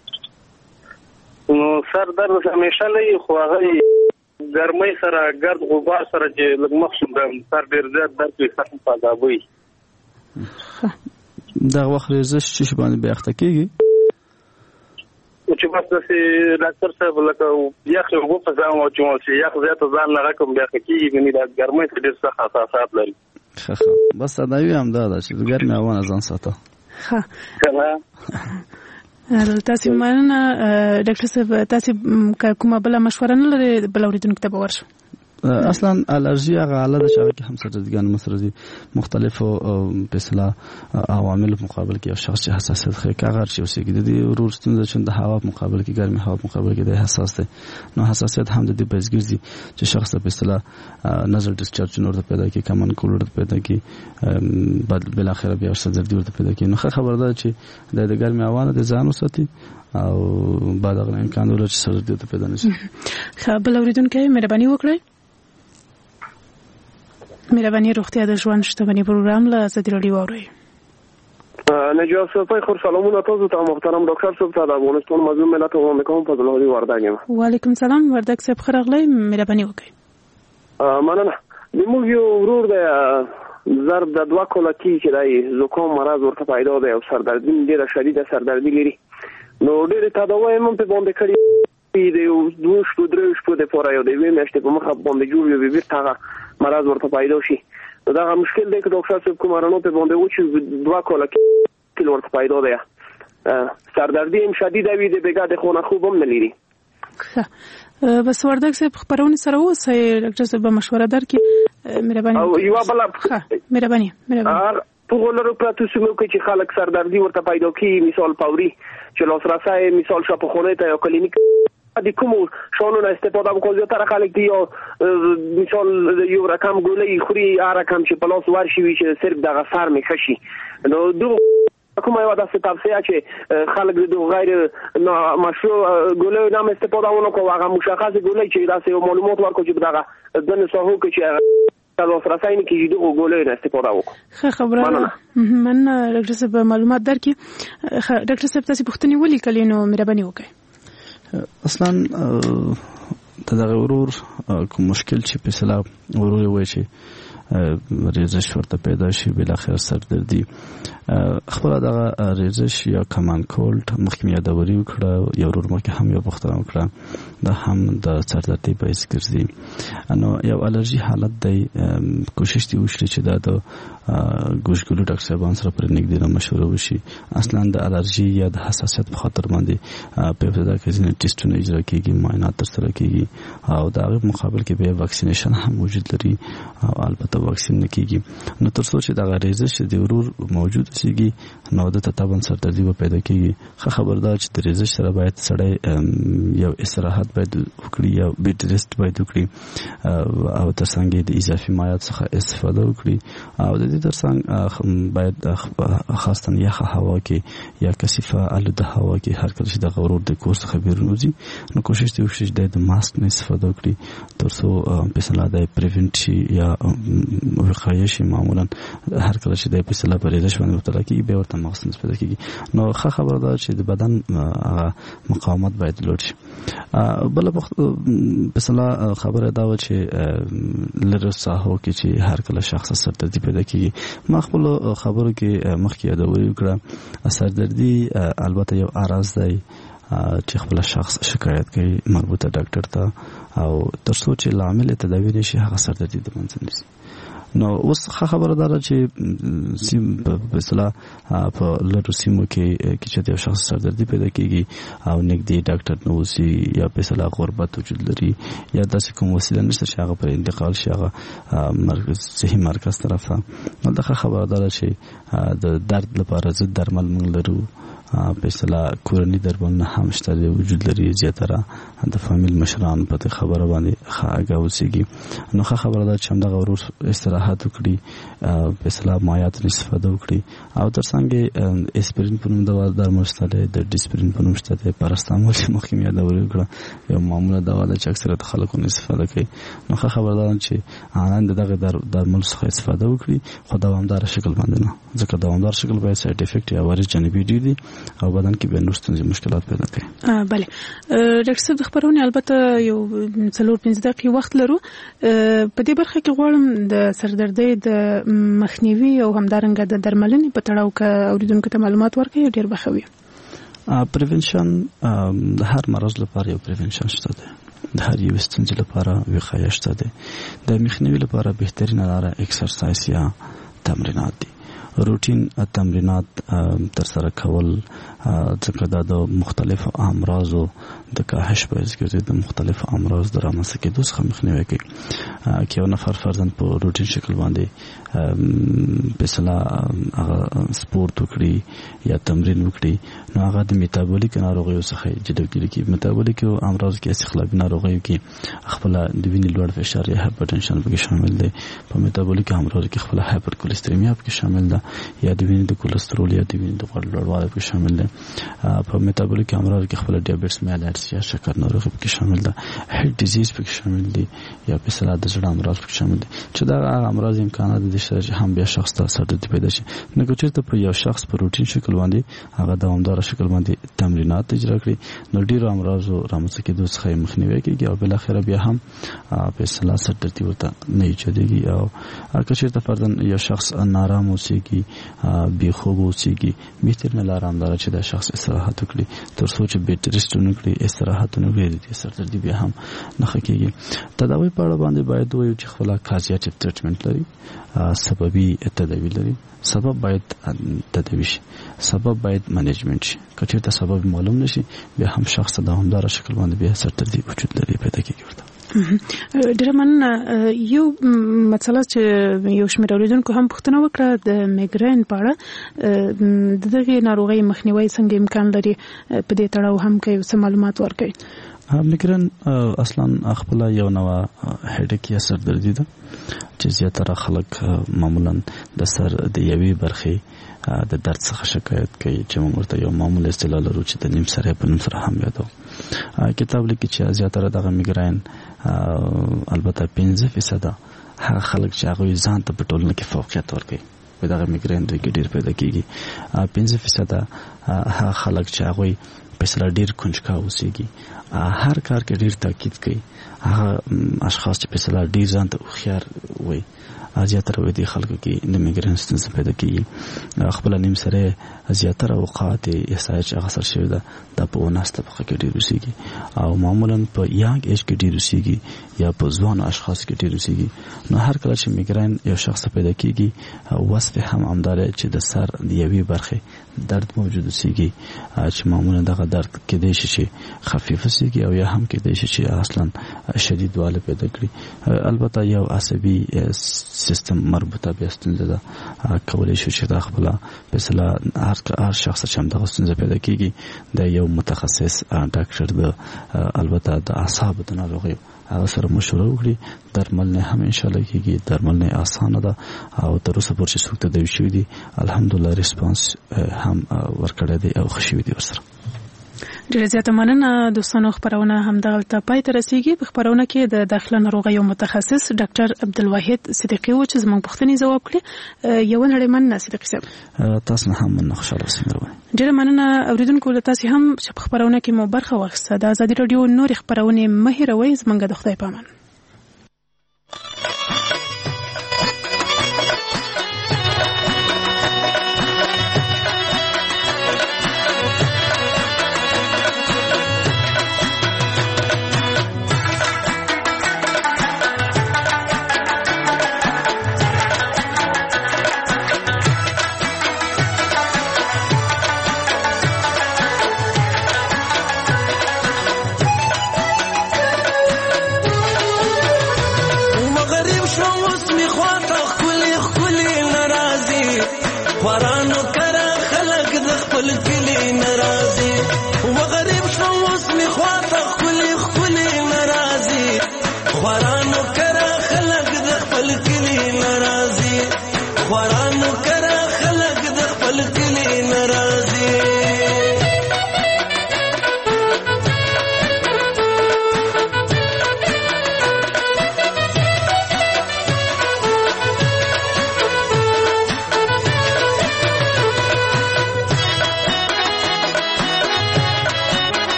نو سر درد همیشه لري، خو هغه ګرمۍ سره ګرد غبار سره چې لږ مخ شم سر ډېر زیات درد کوي، سخت فضابوي. دغه وخت ورزش چې باندې بیا اخته کېږي چې بس داسې ډاکټر صاحب لکه یخ اوبه په ځان واچوم چې یخ زیاته ځان نه راکړم بیا ښه کېږي. نه دا ګرمۍ څخه ډېر سخت حساسیت لري. ښه بس تداوي همدا ده چې د ګرمۍ هوا نه ځان ساته. ښه تاسو مننه ډاکټر صاحب. تاسو کومه بله مشوره نه لرئ بل اوریدونکو ته به ورشو؟ اصلا الرژي هغه حالت چې هغه کې هم سرطان مسرزي مختلفو په اصطلاح عوامل مقابل کې او شخص حساسیت خې کاغر چې اوسېږي د ورور ستونزه چې د هوا مقابل کې ګرمي هوا مقابل کې د حساس ده. نو حساسیت هم د دې بزګرځي چې شخص په اصطلاح نزل ډیسچارج نور پیدا کې کمن کولر پیدا کې بعد بل اخر بیا سردردي ورته پیدا کې. نو خبردار چې د ګرمي هوا نه ځان وساتي او بعد هغه امکان ولر چې سردردي ته پیدا نشي. خبر اوریدونکو مهرباني وکړئ. مهرباني روغتیا د ژوند شتمنۍ پروګرام له ازادي رادیو اورئ. نجات صاحب خور سلامونه تاسو ته محترم ډاکټر صاحب ته د افغانستان مظلوم ملت عمومي کوم فضل الله وردګ یم. وعلیکم السلام وردګ صاحب خرغلی مهرباني وکړئ. مننه. موږ یو ورور د ضرب د 2 کاله کې چې د زکام مرض ورته پیدا دی او سردردي ډیره شدیده سردردي لري. نو ډیره تداوی هم په باندې کړی دی، یو 2-3 شپې د پوره یو د وی میاشتې په مخه باندې جوړ یو بیرته مرض ورته پیدا شي. دا مشکل دی که ډاکټر صاحب کوم رانو په باندې و چې 2 کاله کې ورته پیدا دی. سردردي هم شدیده وي، د بیګا د خونه خوب هم نه لري. بس وردګ صاحب خبرونه سره اوسئ، ډاکټر صاحب مشوره درکړي. مهرباني. او یو بل مهرباني په غولرو پراتو سمو کې چې خلک سردردي ورته پیدا کی، مثال پاوري چې لاسرسي مثال شفاخانه ته یا کلینیک د کوم شانونه استفاده وکړي تر خلک دی او مثال یو رقم ګولې خوري هر رقم چې په لاس ورشي وي چې صرف دغه سر می خشي. نو دوه کومه یو داسې توصیه چې خلک د غیر مشروع ګولې نام استفاده ونه کوي، هغه مشخص ګولې چې داسې معلومات ورکړي چې دغه د نسخو کې چې تاسو رساینه کې دغه ګولې نه استفاده وکړي. ښه خبره. من ډاکټر صاحب معلومات درکې. ډاکټر صاحب تاسو پوښتنه ولیکلې نو مهرباني وکړئ. اصلا دغه ورور کوم مشکل چې په سلام ورور وای چې ریزش ورته پیدا شي بل اخر سردردي خپل دغه ریزش یا کمان کولډ مخکې یادوري وکړه یو ورور مکه هم یو پختنه وکړه دا هم د سردردي باعث ګرځي نو یو الرجی حالت دی کوشش دی وشي چې دا د ګوشګلو ډاکټر صاحبان سره پر نګدي نه مشوره وشي اصلا د الرجی یا د حساسیت په خاطر باندې په ابتدا کې ځینې ټیسټونه اجرا کیږي معاینات ترسره کیږي او دا غو مقابل کې به واکسینیشن هم وجود لري او البته واکسین نه کیږي نو تر څو چې دا ریزش دی ورور موجود سیږي نو د تطابق سردردي به پیدا کیږي خبردار چې د ریزش سره باید سړی یو استراحت باید وکړي یا بیډ ریسټ باید وکړي او ترڅنګ د اضافي مایعات څخه استفاده وکړي او د دې ترڅنګ باید خاصه یخه هوا کې یا کثیفه آلوده هوا کې هر کله چې د غورور د کورس خبر روزي نو کوشش دی وشي د ماسک نه استفاده وکړي تر څو په صلاح د پریونټ شي یا وقایه شي معمولا هر کله چې د په صلاح پرېږدي باندې مبتلا کیږي به ورته ماسک استفاده کیږي نو خبردار چې د بدن مقاومت باید لوړ شي بل په صلاح خبره دا و چې لره ساحو کې چې هر کله شخص سردردي پیدا کیږي ما خپل خبرو کې مخکې یادوري وکړه سردردي البته یو اراز دی چې خپل شخص شکایت کوي مربوطه ډاکټر ته او تر څو چې لامل تداوی نشي هغه سردردي د منځ نشي نو اوس خبره ده چې سیم په اصطلاح په لړ سیمو کې چې د شخص سردردي پیدا کیږي او نږدې ډاکټر نو وسی یا په اصطلاح غربت وجود لري یا داسې کوم وسیله نشته چې هغه پر انتقال شي هغه صحي مرکز طرفه نو دا خبره ده چې د درد لپاره ضد درمل موږ لرو په اصطلاح کورني درملونه هم شته وجود لري زیاتره د فامیل مشران په خبره باندې خاګه وسیږي نو خبره ده چې همدغه ورور استراحت وکړي په اصطلاح مایعات استفاده وکړي او ترڅنګ اسپرین په نوم دوا درمل شته د ډیسپرین په نوم شته پاراستامول چې مخکې یادوري وکړه یو معموله دوا ده چې اکثره خلکو استفاده کوي نو خبره ده چې انان دغه درمل څخه استفاده وکړي خو دوامدار شکل باندې نه ځکه دوامدار شکل باید سایډ افیکټ یا وارث جانبي دي او بدن کې به نور ستونزې مشکلات پیدا کوي بله ډاکټر صاحب د خبرونه البته یو 4-5 دقیقې وخت لرو په دې برخه کې غواړم د سردردۍ د مخنیوي او همدارنګه د درملنې په تړاو کې اوریدونکو ته معلومات ورکړئ ډیر بخوي پریونشن د هر مرض لپاره یو پریونشن شته دی د هر یو ستونزې لپاره وقایه شته دی د مخنیوي لپاره بهترینه لاره اکسرسایز یا تمرینات دي روټین تمرینات تر سره کول ځکه دا د مختلفو امراضو د کاهش باعث ګرځي د مختلفو امراض د رامنځته کېدو څخه مخنیوي کوي کې یو نفر فرضاً په روټین شکل باندې په اصطلاح هغه سپورت وکړي یا تمرین وکړي نو هغه د میټابولیک ناروغیو څخه جلوګیري کوي میټابولیک امراض کې استخلابي ناروغیو کې خپل د وینې لوړ فشار یا هایپرټنشن پکې شامل دي په میټابولیک امراض کې خپل هایپرکولېسترمیا پکې شامل ده یا د وینې د کولېسترول یا د وینې د غوړ لوړوالی پکې شامل ده په میټابولیک امراض کې خپل ډایابټس میلاټس یا شکر ناروغي پکې شامل ده هارت ډیزیز پکې شامل دي یا په اصطلاح د زړه امراض پکې شامل دي چې دا امراض امکانات دي چې هم بیا شخص ته سردردي پیدا شي نو که چېرته په یو شخص په روټین شکل باندې هغه دوامدار شکل باندې تمرینات اجرا کړي نو ډیرو امراضو رامنځته کېدو څخه مخنیوي کېږي او بل اخر بیا هم په اصطلاح سردردي ورته نه ایجادېږي او که چېرته فرضاً یو شخص نارام اوسېږي بې خوبه اوسېږي بهترینه لاره همداره چې دا شخص استراحت وکړي تر څو چې بیډ ریسټ ونه کړي استراحت ونه کړي د سردردي بیا هم نه ښه کېږي تداوی په اړه باندې باید ووایو چې خپله کازیاتیو ټریټمنټ لري سببي تداوی لري سبب باید تداوی شي سبب باید منیجمنت شي که چېرته سبب معلوم نشي بیا هم شخص ته دوامداره شکل باندې بیا سردردي وجود لري پیدا کېږي ورته ډېر مننه یو مسله چې یو شمېر اوریدونکو هم پوښتنه وکړه د میګرین په اړه د دغې ناروغۍ مخنیوی څنګه امکان لري په دې تړاو هم که څه معلومات ورکړئ میګرین اصلا خپل یو نوع هډیک یا سردردي ده چې زیاتره خلک معمولا د سر د یوې برخې د درد څخه شکایت کوي چې موږ ورته یو معموله اصطلاح لرو چې د نیم سره په نوم سره هم یادو کتاب لیکي چې زیاتره دغه میګرین البته 15% هغه خلک چې هغه ځان ته په ټولنه کې فوقیت ورکوي په دغه میګرین دوی کې ډیر پیدا کیږي 15% هغه خلک چې هغه په سره ډیر کنجکاو اوسېږي هر کار کې ډیر تاکید کوي هغه اشخاص چې په اصطلاح ډیر ځان ته خيار وي زیاتره وي د خلکو کې د میګرین ستونزې پیدا کیږي خپل نیم سره زیاتره اوقات احساس غسر شوی ده د په وناسته په کې ډیر وسیږي او معمولا په یانګ ایج کې ډیر وسیږي یا په ځوان اشخاص کې ډیر وسیږي نو هر کله چې میګرین یو شخص پیدا کیږي وصف هم همدار چې د سر د یوې برخه درد موجود وسیږي چې معمولا دغه درد کې دی چې خفیف وسیږي او یا هم کې دی چې اصلا شدید واله پیدا کړي البته یو عصبي سیستم مربوطه به ستونزه ده کولای شي چې د خپل په اصطلاح هر شخص چې هم دغه ستونزه پیدا کیږي د یو متخصص ډاکټر د البته د اعصاب د ناروغي هغه سره مشوره وکړي درمل نه هم ان شاء الله کیږي درمل نه اسانه ده او تر اوسه پورې څوک ته دی شوی دي الحمدلله ریسپانس هم ورکړی دی او خوشی دي ورسره ډیره زیاته مننه دوستانو خبرونه هم دغلته پای ته رسیدي په خبرونه کې د داخله ناروغیو متخصص ډاکټر عبدالواحد صدیقی و چې زموږ پوښتنې ځواب کړي یو نړۍ مننه صدیقی صاحب تاسو نه هم مننه خوشاله اوسئ ډیره مننه اوریدونکو له تاسو هم چې په خبرونه کې مو برخه واخیسته د ازادي رادیو نور خبرونه مهیروي زمونږ د خدای پامان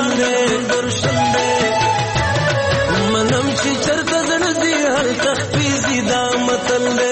منم چې چرته زړه دی هل تخفیزي دا متل